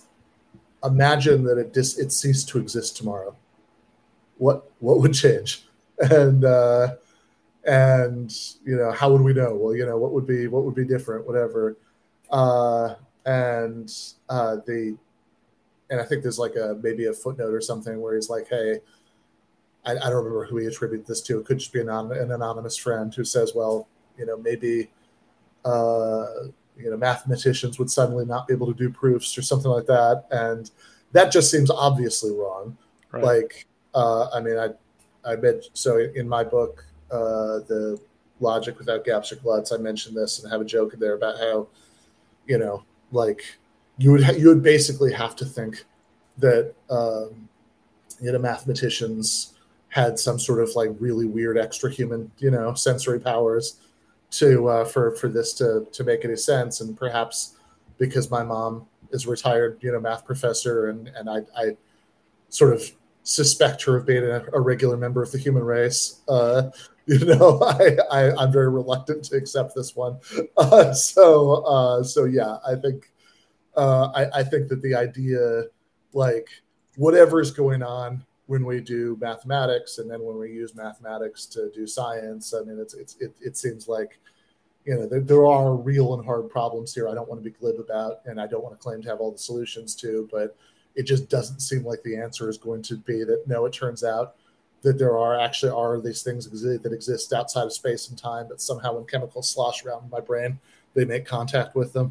imagine that it dis- it ceased to exist tomorrow. What what would change? And uh, and you know how would we know? Well, you know what would be what would be different, whatever. Uh, and uh, the and I think there's like a maybe a footnote or something where he's like, hey, I, I don't remember who he attributed this to. It could just be an, an anonymous friend who says, well, you know, maybe uh, you know, mathematicians would suddenly not be able to do proofs or something like that, and that just seems obviously wrong. Right. Like, uh, I mean, I, I bet so in my book, uh, the Logic Without Gaps or Gluts, I mentioned this and have a joke in there about how, you know, like you would ha- you would basically have to think that um, you know mathematicians had some sort of like really weird extra human, you know, sensory powers to uh, for for this to to make any sense. And perhaps because my mom is a retired, you know, math professor, and and I, I sort of suspect her of being a, a regular member of the human race. Uh, you know, I, I I'm very reluctant to accept this one. Uh, so uh, so yeah, I think uh, I, I think that the idea, like whatever's going on when we do mathematics, and then when we use mathematics to do science, I mean, it's it's it, it seems like you know there, there are real and hard problems here. I don't want to be glib about, and I don't want to claim to have all the solutions to, but it just doesn't seem like the answer is going to be that no, it turns out that there are actually are these things that exist outside of space and time, but somehow when chemicals slosh around in my brain, they make contact with them.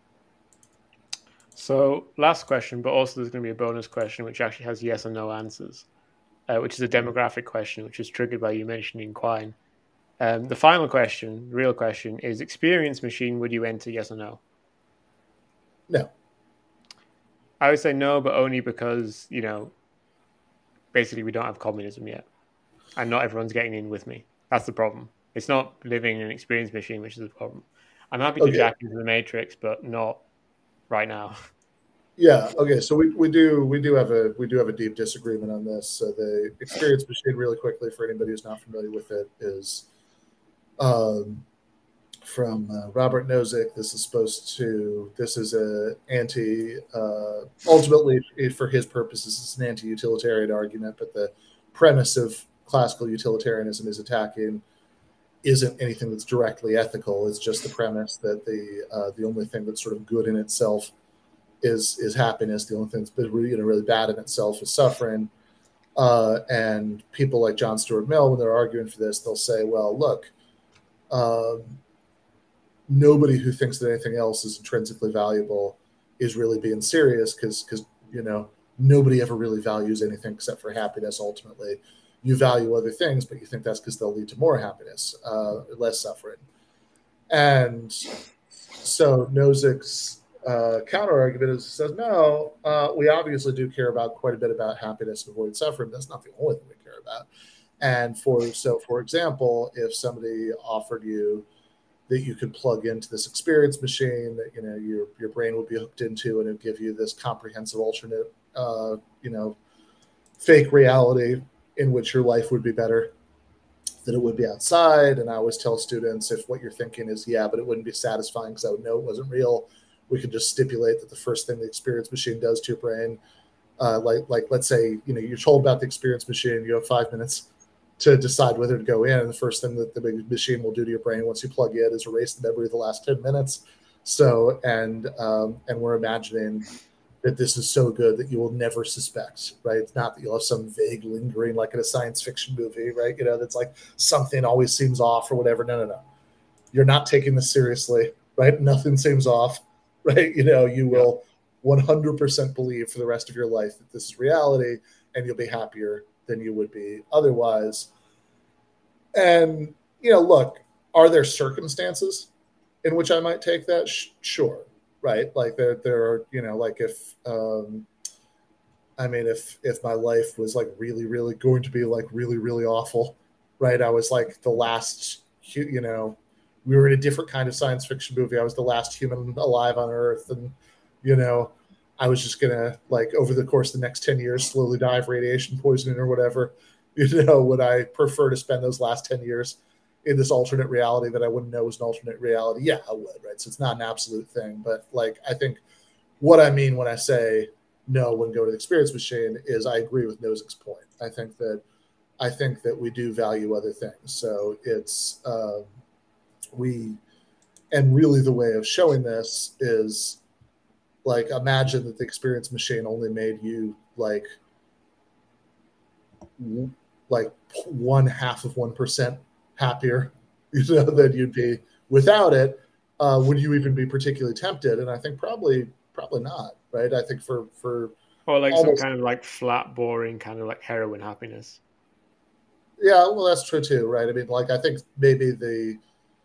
So, last question, but also there's going to be a bonus question which actually has yes or no answers, uh, which is a demographic question, which is triggered by you mentioning Quine. Um, the final question, the real question, is experience machine, would you enter, yes or no? No. I would say no, but only because, you know, basically we don't have communism yet. And not everyone's getting in with me. That's the problem. It's not living in an experience machine, which is the problem. I'm happy to Okay. jack into the Matrix, but not right now. Yeah. Okay. So we, we do we do have a we do have a deep disagreement on this. So the experience machine, really quickly, for anybody who's not familiar with it, is um, from uh, Robert Nozick. This is supposed to, this is a anti, uh, ultimately for his purposes, it's an anti-utilitarian argument, but the premise of classical utilitarianism is attacking isn't anything that's directly ethical. It's just the premise that the uh, the only thing that's sort of good in itself is is happiness. The only thing that's really, you know, really bad in itself is suffering. Uh, and people like John Stuart Mill, when they're arguing for this, they'll say, well, look, um, nobody who thinks that anything else is intrinsically valuable is really being serious, because because you know nobody ever really values anything except for happiness. Ultimately, you value other things, but you think that's because they'll lead to more happiness, uh, less suffering. And so Nozick's uh, counter argument is, says, no, uh, we obviously do care about quite a bit about happiness and avoid suffering. But that's not the only thing we care about. And for so, for example, if somebody offered you that you could plug into this experience machine that, you know, your your brain would be hooked into, and it would give you this comprehensive alternate, uh, you know, fake reality in which your life would be better than it would be outside. And I always tell students, if what you're thinking is, yeah, but it wouldn't be satisfying because I would know it wasn't real, we could just stipulate that the first thing the experience machine does to your brain, uh, like, like let's say, you know, you're told about the experience machine, you have five minutes to decide whether to go in. And the first thing that the big machine will do to your brain once you plug in is erase the memory of the last ten minutes. So, and, um, and we're imagining that this is so good that you will never suspect, right? It's not that you'll have some vague lingering, like in a science fiction movie, right? You know, that's like something always seems off or whatever. No, no, no. You're not taking this seriously, right? Nothing seems off, right? You know, you will one hundred percent believe for the rest of your life that this is reality, and you'll be happier than you would be otherwise. And, you know, look, are there circumstances in which I might take that? Sh- sure. Right. Like there, there are, you know, like if, um, I mean, if, if my life was like really, really going to be like really, really awful, right. I was like the last, you know, we were in a different kind of science fiction movie. I was the last human alive on Earth. And, you know, I was just going to, like, over the course of the next ten years, slowly die of radiation poisoning or whatever. You know, would I prefer to spend those last ten years in this alternate reality that I wouldn't know was an alternate reality? Yeah, I would, right? So it's not an absolute thing. But, like, I think what I mean when I say no, wouldn't go to the experience machine is I agree with Nozick's point. I think that I think that we do value other things. So it's uh, we, and really the way of showing this is, like, imagine that the experience machine only made you like like one half of one percent happier, you know, than you'd be without it. Uh, would you even be particularly tempted? And I think probably probably not, right? I think for for or like almost, some kind of like flat, boring kind of like heroin happiness. Yeah, well, that's true too, right? I mean, like, I think maybe the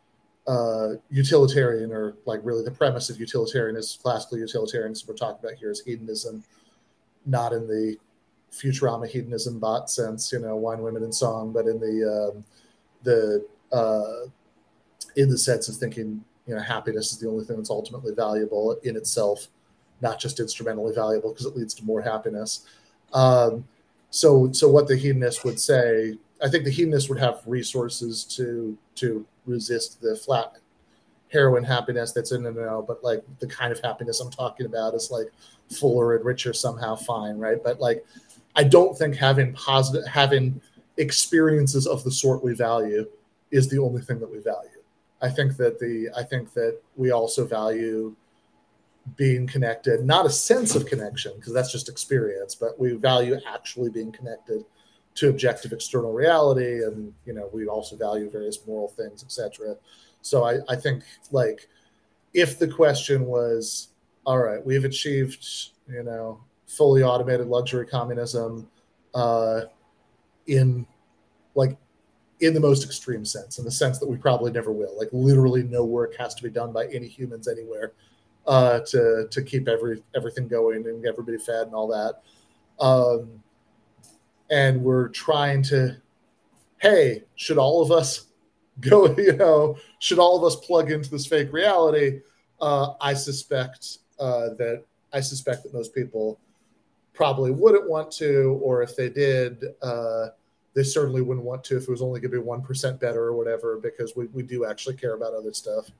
uh, utilitarian, or like really the premise of utilitarianism, classical utilitarianism we're talking about here, is hedonism, not in the Futurama hedonism bot sense, you know, wine, women, and song, but in the um, the uh, in the sense of thinking, you know, happiness is the only thing that's ultimately valuable in itself, not just instrumentally valuable because it leads to more happiness. Um, so, so what the hedonist would say, I think the hedonist would have resources to to resist the flat heroin happiness that's in the know, but like the kind of happiness I'm talking about is like fuller and richer somehow, fine, right? But like, I don't think having positive, having experiences of the sort we value is the only thing that we value. I think that the, I think that we also value being connected, not a sense of connection, because that's just experience, but we value actually being connected to objective external reality. And, you know, we also value various moral things, et cetera. So I, I think, like, if the question was, all right, we've achieved, you know, fully automated luxury communism uh, in, like, in the most extreme sense, in the sense that we probably never will, like literally no work has to be done by any humans anywhere uh, to to keep every everything going and everybody fed and all that. Um, and we're trying to, hey, should all of us go, you know, should all of us plug into this fake reality? Uh, I suspect uh, that I suspect that most people probably wouldn't want to, or if they did, uh, they certainly wouldn't want to if it was only going to be one percent better or whatever, because we, we do actually care about other stuff.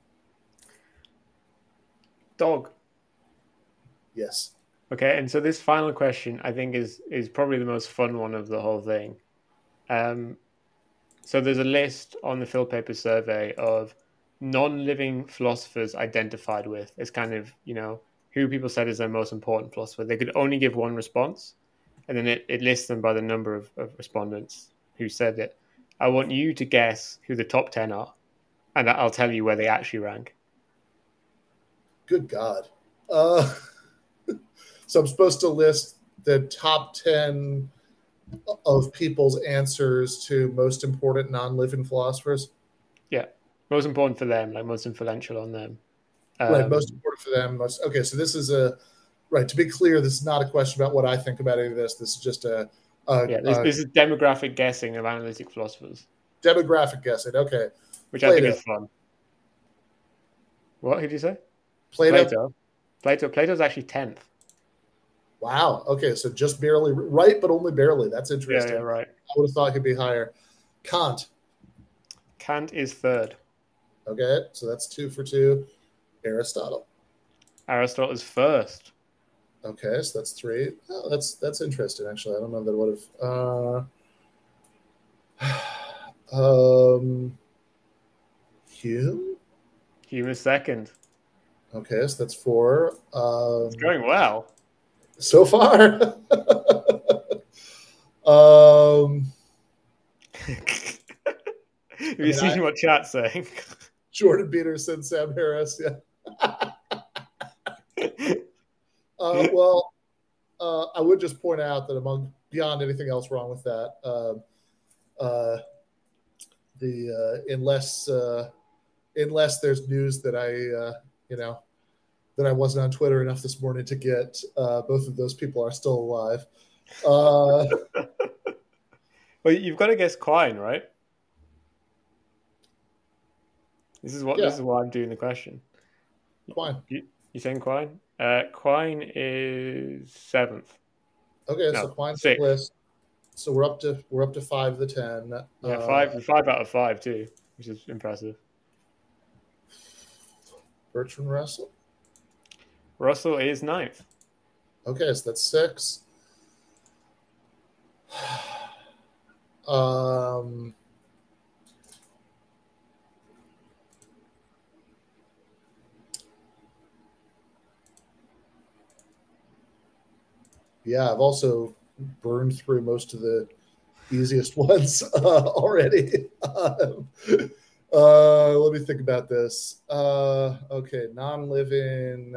Dog. Yes. Okay, and so this final question, I think, is is probably the most fun one of the whole thing. Um, so there's a list on the Phil Paper survey of non-living philosophers identified with as kind of, you know, who people said is their most important philosopher. They could only give one response, and then it, it lists them by the number of, of respondents who said it. I want you to guess who the top ten are, and I'll tell you where they actually rank. Good God. Uh, so I'm supposed to list the top ten of people's answers to most important non-living philosophers. Yeah, most important for them, like most influential on them. Um, right, most Um, important for them. Most, okay, so this is a right. To be clear, this is not a question about what I think about any of this. This is just a, a yeah. This, a this is demographic guessing of analytic philosophers, demographic guessing. Okay, which Plato. I think is fun. What did you say? Plato. Plato. Plato. Plato's actually tenth. Wow. Okay, so just barely right, but only barely. That's interesting. Yeah, yeah, right. I would have thought he'd be higher. Kant. Kant is third. Okay, so that's two for two. Aristotle. Aristotle is first. Okay, so that's three. Oh, that's that's interesting. Actually, I don't know that would have. Uh, um, Hume. Hume is second. Okay, so that's four. Um, It's going well so far. um, Have you mean, seen I- what chat's saying? Jordan Peterson, Sam Harris. Yeah. Uh, well, uh, I would just point out that among beyond anything else wrong with that, um, uh, the uh, unless uh, unless there's news that I uh, you know that I wasn't on Twitter enough this morning to get, uh, both of those people are still alive. Uh, Well, you've got to guess Quine, right? This is what Yeah. this is why I'm doing the question. Quine. You, you saying Quine? Uh, Quine is seventh. Okay, No, so Quine's six. list. So we're up to we're up to five of the ten. Yeah, Uh, five five out of five too, which is impressive. Bertrand Russell. Russell is ninth. Okay, so that's six. Um, yeah, I've also burned through most of the easiest ones uh, already. Um, uh, let me think about this. Uh, okay, non-living.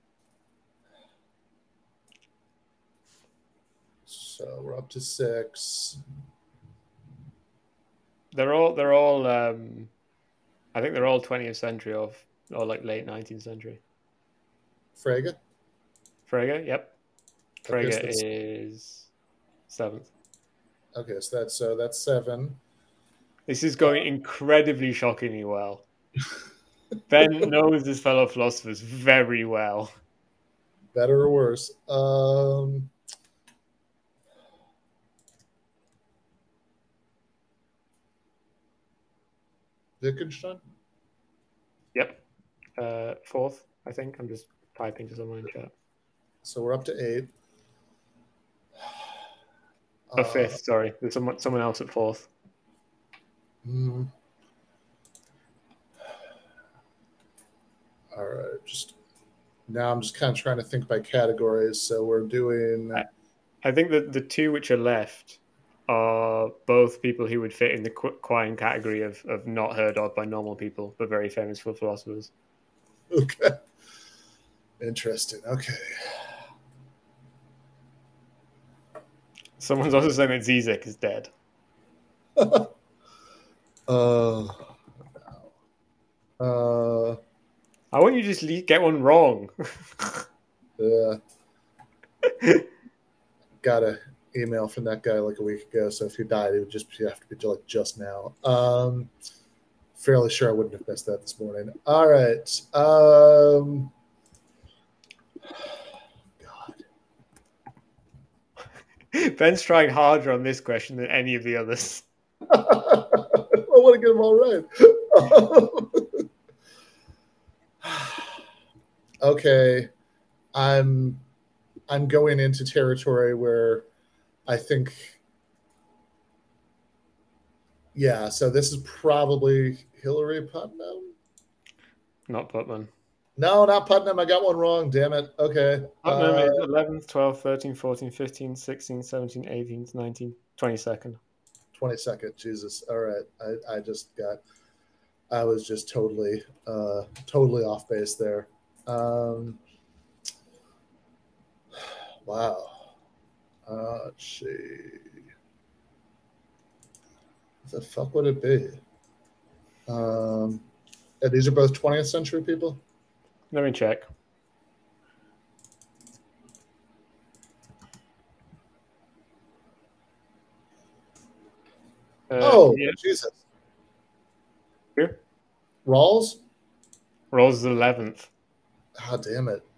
So we're up to six. They're all they're all um, I think they're all twentieth century or or like late nineteenth century. Frege. Frege, yep. Okay, so Frege that's- is seventh. Okay, so that's so that's seven. This is going incredibly shockingly well. Ben knows his fellow philosophers very well. Better or worse? Um, Wittgenstein. Yep. Uh, fourth, I think. I'm just typing to someone in chat. So we're up to eight. Oh, Uh, fifth, sorry. There's someone someone else at fourth. hmm. All right, just now I'm just kind of trying to think by categories. So we're doing. I- I think that the two which are left are both people who would fit in the Qu- Quine category of, of not heard of by normal people, but very famous for philosophers. Okay. Interesting. Okay. Someone's also saying that Zizek is dead. Uh, uh, I want you to just le- get one wrong. yeah. Got an email from that guy like a week ago. So if he died, it would just have to be like just now. Um, fairly sure I wouldn't have missed that this morning. All right. Um, God. Ben's trying harder on this question than any of the others. I want to get them all right. Okay, I'm I'm going into territory where I think, yeah. So this is probably Hillary Putnam. Not Putnam. No, not Putnam. I got one wrong. Damn it. Okay. Putnam uh, is eleventh, twelfth, thirteenth, fourteenth, fifteenth, sixteenth, seventeenth, eighteenth, nineteenth, twenty-second. twenty-second. Jesus. All right. I, I just got, I was just totally, uh, totally off base there. Um, wow. Uh, let's see. What the fuck would it be? Um, and these are both twentieth century people? Let me check. Uh, oh, yeah. Jesus. Who? Rawls? Rawls is eleventh. Oh, damn it.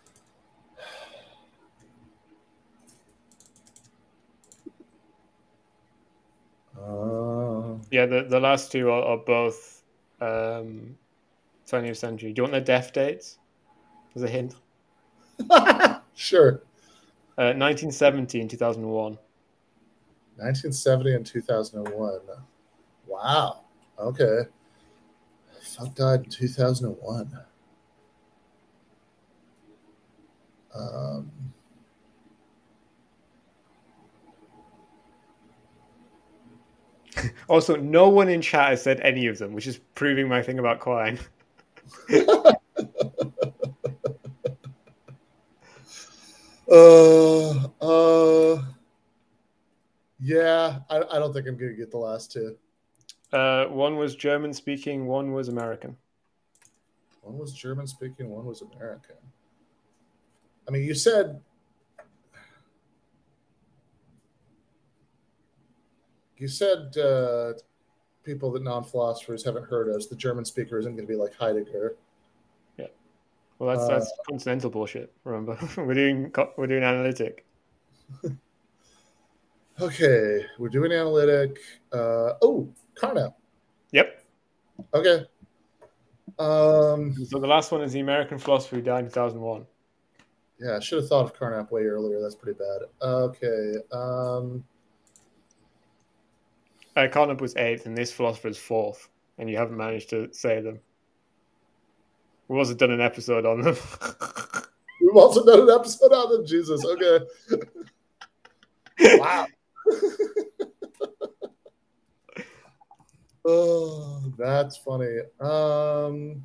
Uh, yeah, the, the last two are, are both um, twentieth century. Do you want their death dates? As a hint. Sure. Uh, nineteen seventy and two thousand one. nineteen seventy and two thousand one. Wow. Okay. Fuck died in two thousand one. Um, also, no one in chat has said any of them, which is proving my thing about Quine. uh, uh, yeah, I, I don't think I'm going to get the last two. Uh, one was German speaking, one was American. One was German speaking, one was American. I mean, you said you said uh, people that non-philosophers haven't heard us. The German speaker isn't going to be like Heidegger. Yeah. Well, that's uh, that's continental bullshit. Remember, we're doing we're doing analytic. Okay, we're doing analytic. Uh, oh, Carnap. Yep. Okay. Um, so the last one is the American philosopher who died in two thousand one. Yeah, I should have thought of Carnap way earlier. That's pretty bad. Okay. Um, uh, Carnap was eighth, and this philosopher is fourth, and you haven't managed to say them. We've also done an episode on them. We've also done an episode on them. Jesus. Okay. Wow. Oh, that's funny. Um,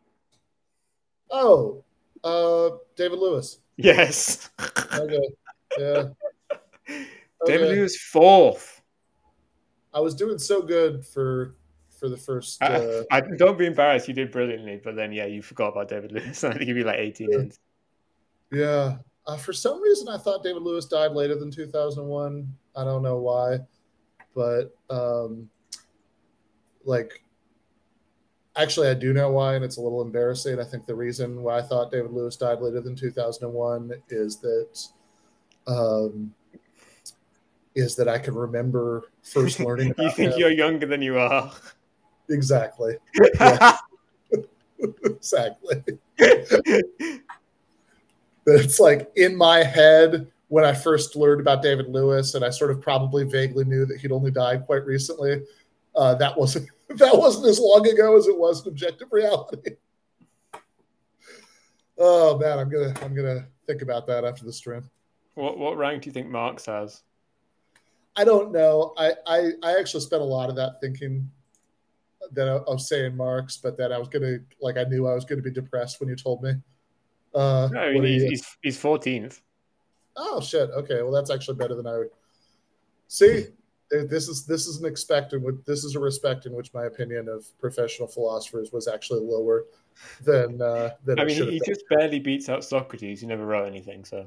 oh, uh, David Lewis. Yes. Okay. Yeah. David okay. Lewis fourth. I was doing so good for for the first. Uh... I, I, don't be embarrassed. You did brilliantly, but then yeah, you forgot about David Lewis. I think you'd be like eighteen yeah. hints. Yeah. Uh, for some reason, I thought David Lewis died later than two thousand one. I don't know why, but um, like, actually, I do know why, and it's a little embarrassing. I think the reason why I thought David Lewis died later than two thousand one is that, um, is that I can remember first learning. About You think him. You're younger than you are. Exactly. Yeah. Exactly. It's like in my head when I first learned about David Lewis, and I sort of probably vaguely knew that he'd only died quite recently. Uh, that wasn't that wasn't as long ago as it was in objective reality. Oh man, I'm gonna I'm gonna think about that after the stream. What what rank do you think Marx has? I don't know. I I, I actually spent a lot of that thinking that I, I was saying Marx, but that I was gonna like I knew I was gonna be depressed when you told me. Uh, no, he's, you... he's he's fourteenth. Oh shit! Okay, well that's actually better than I would see. This is this is an expect in which this is a respect in which my opinion of professional philosophers was actually lower than uh, than. I mean, he, he just barely beats out Socrates. He never wrote anything, so.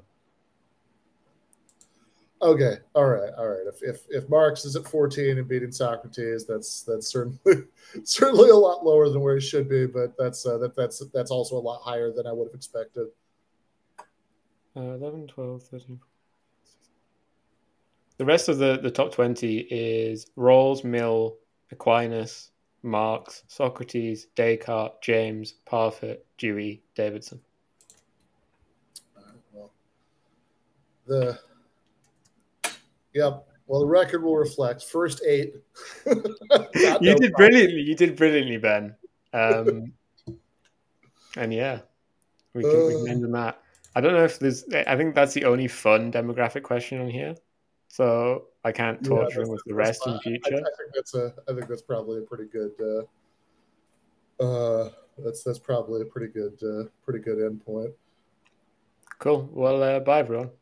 Okay, all right, all right. If if if Marx is at fourteen and beating Socrates, that's that's certainly certainly a lot lower than where he should be. But that's uh, that that's that's also a lot higher than I would have expected. Uh, eleven, twelve, thirteen. The rest of the, the top twenty is Rawls, Mill, Aquinas, Marx, Socrates, Descartes, James, Parfit, Dewey, Davidson. All right, well, the yep. Well, the record will reflect first eight. you no did problem. brilliantly. You did brilliantly, Ben. Um, and yeah, we can, uh, we can end on that. I don't know if there's. I think that's the only fun demographic question on here, so I can't torture yeah, him with the rest in future. I, I think that's a. I think that's probably a pretty good. Uh, uh, that's that's probably a pretty good, uh, pretty good endpoint. Cool. Well, uh, bye everyone.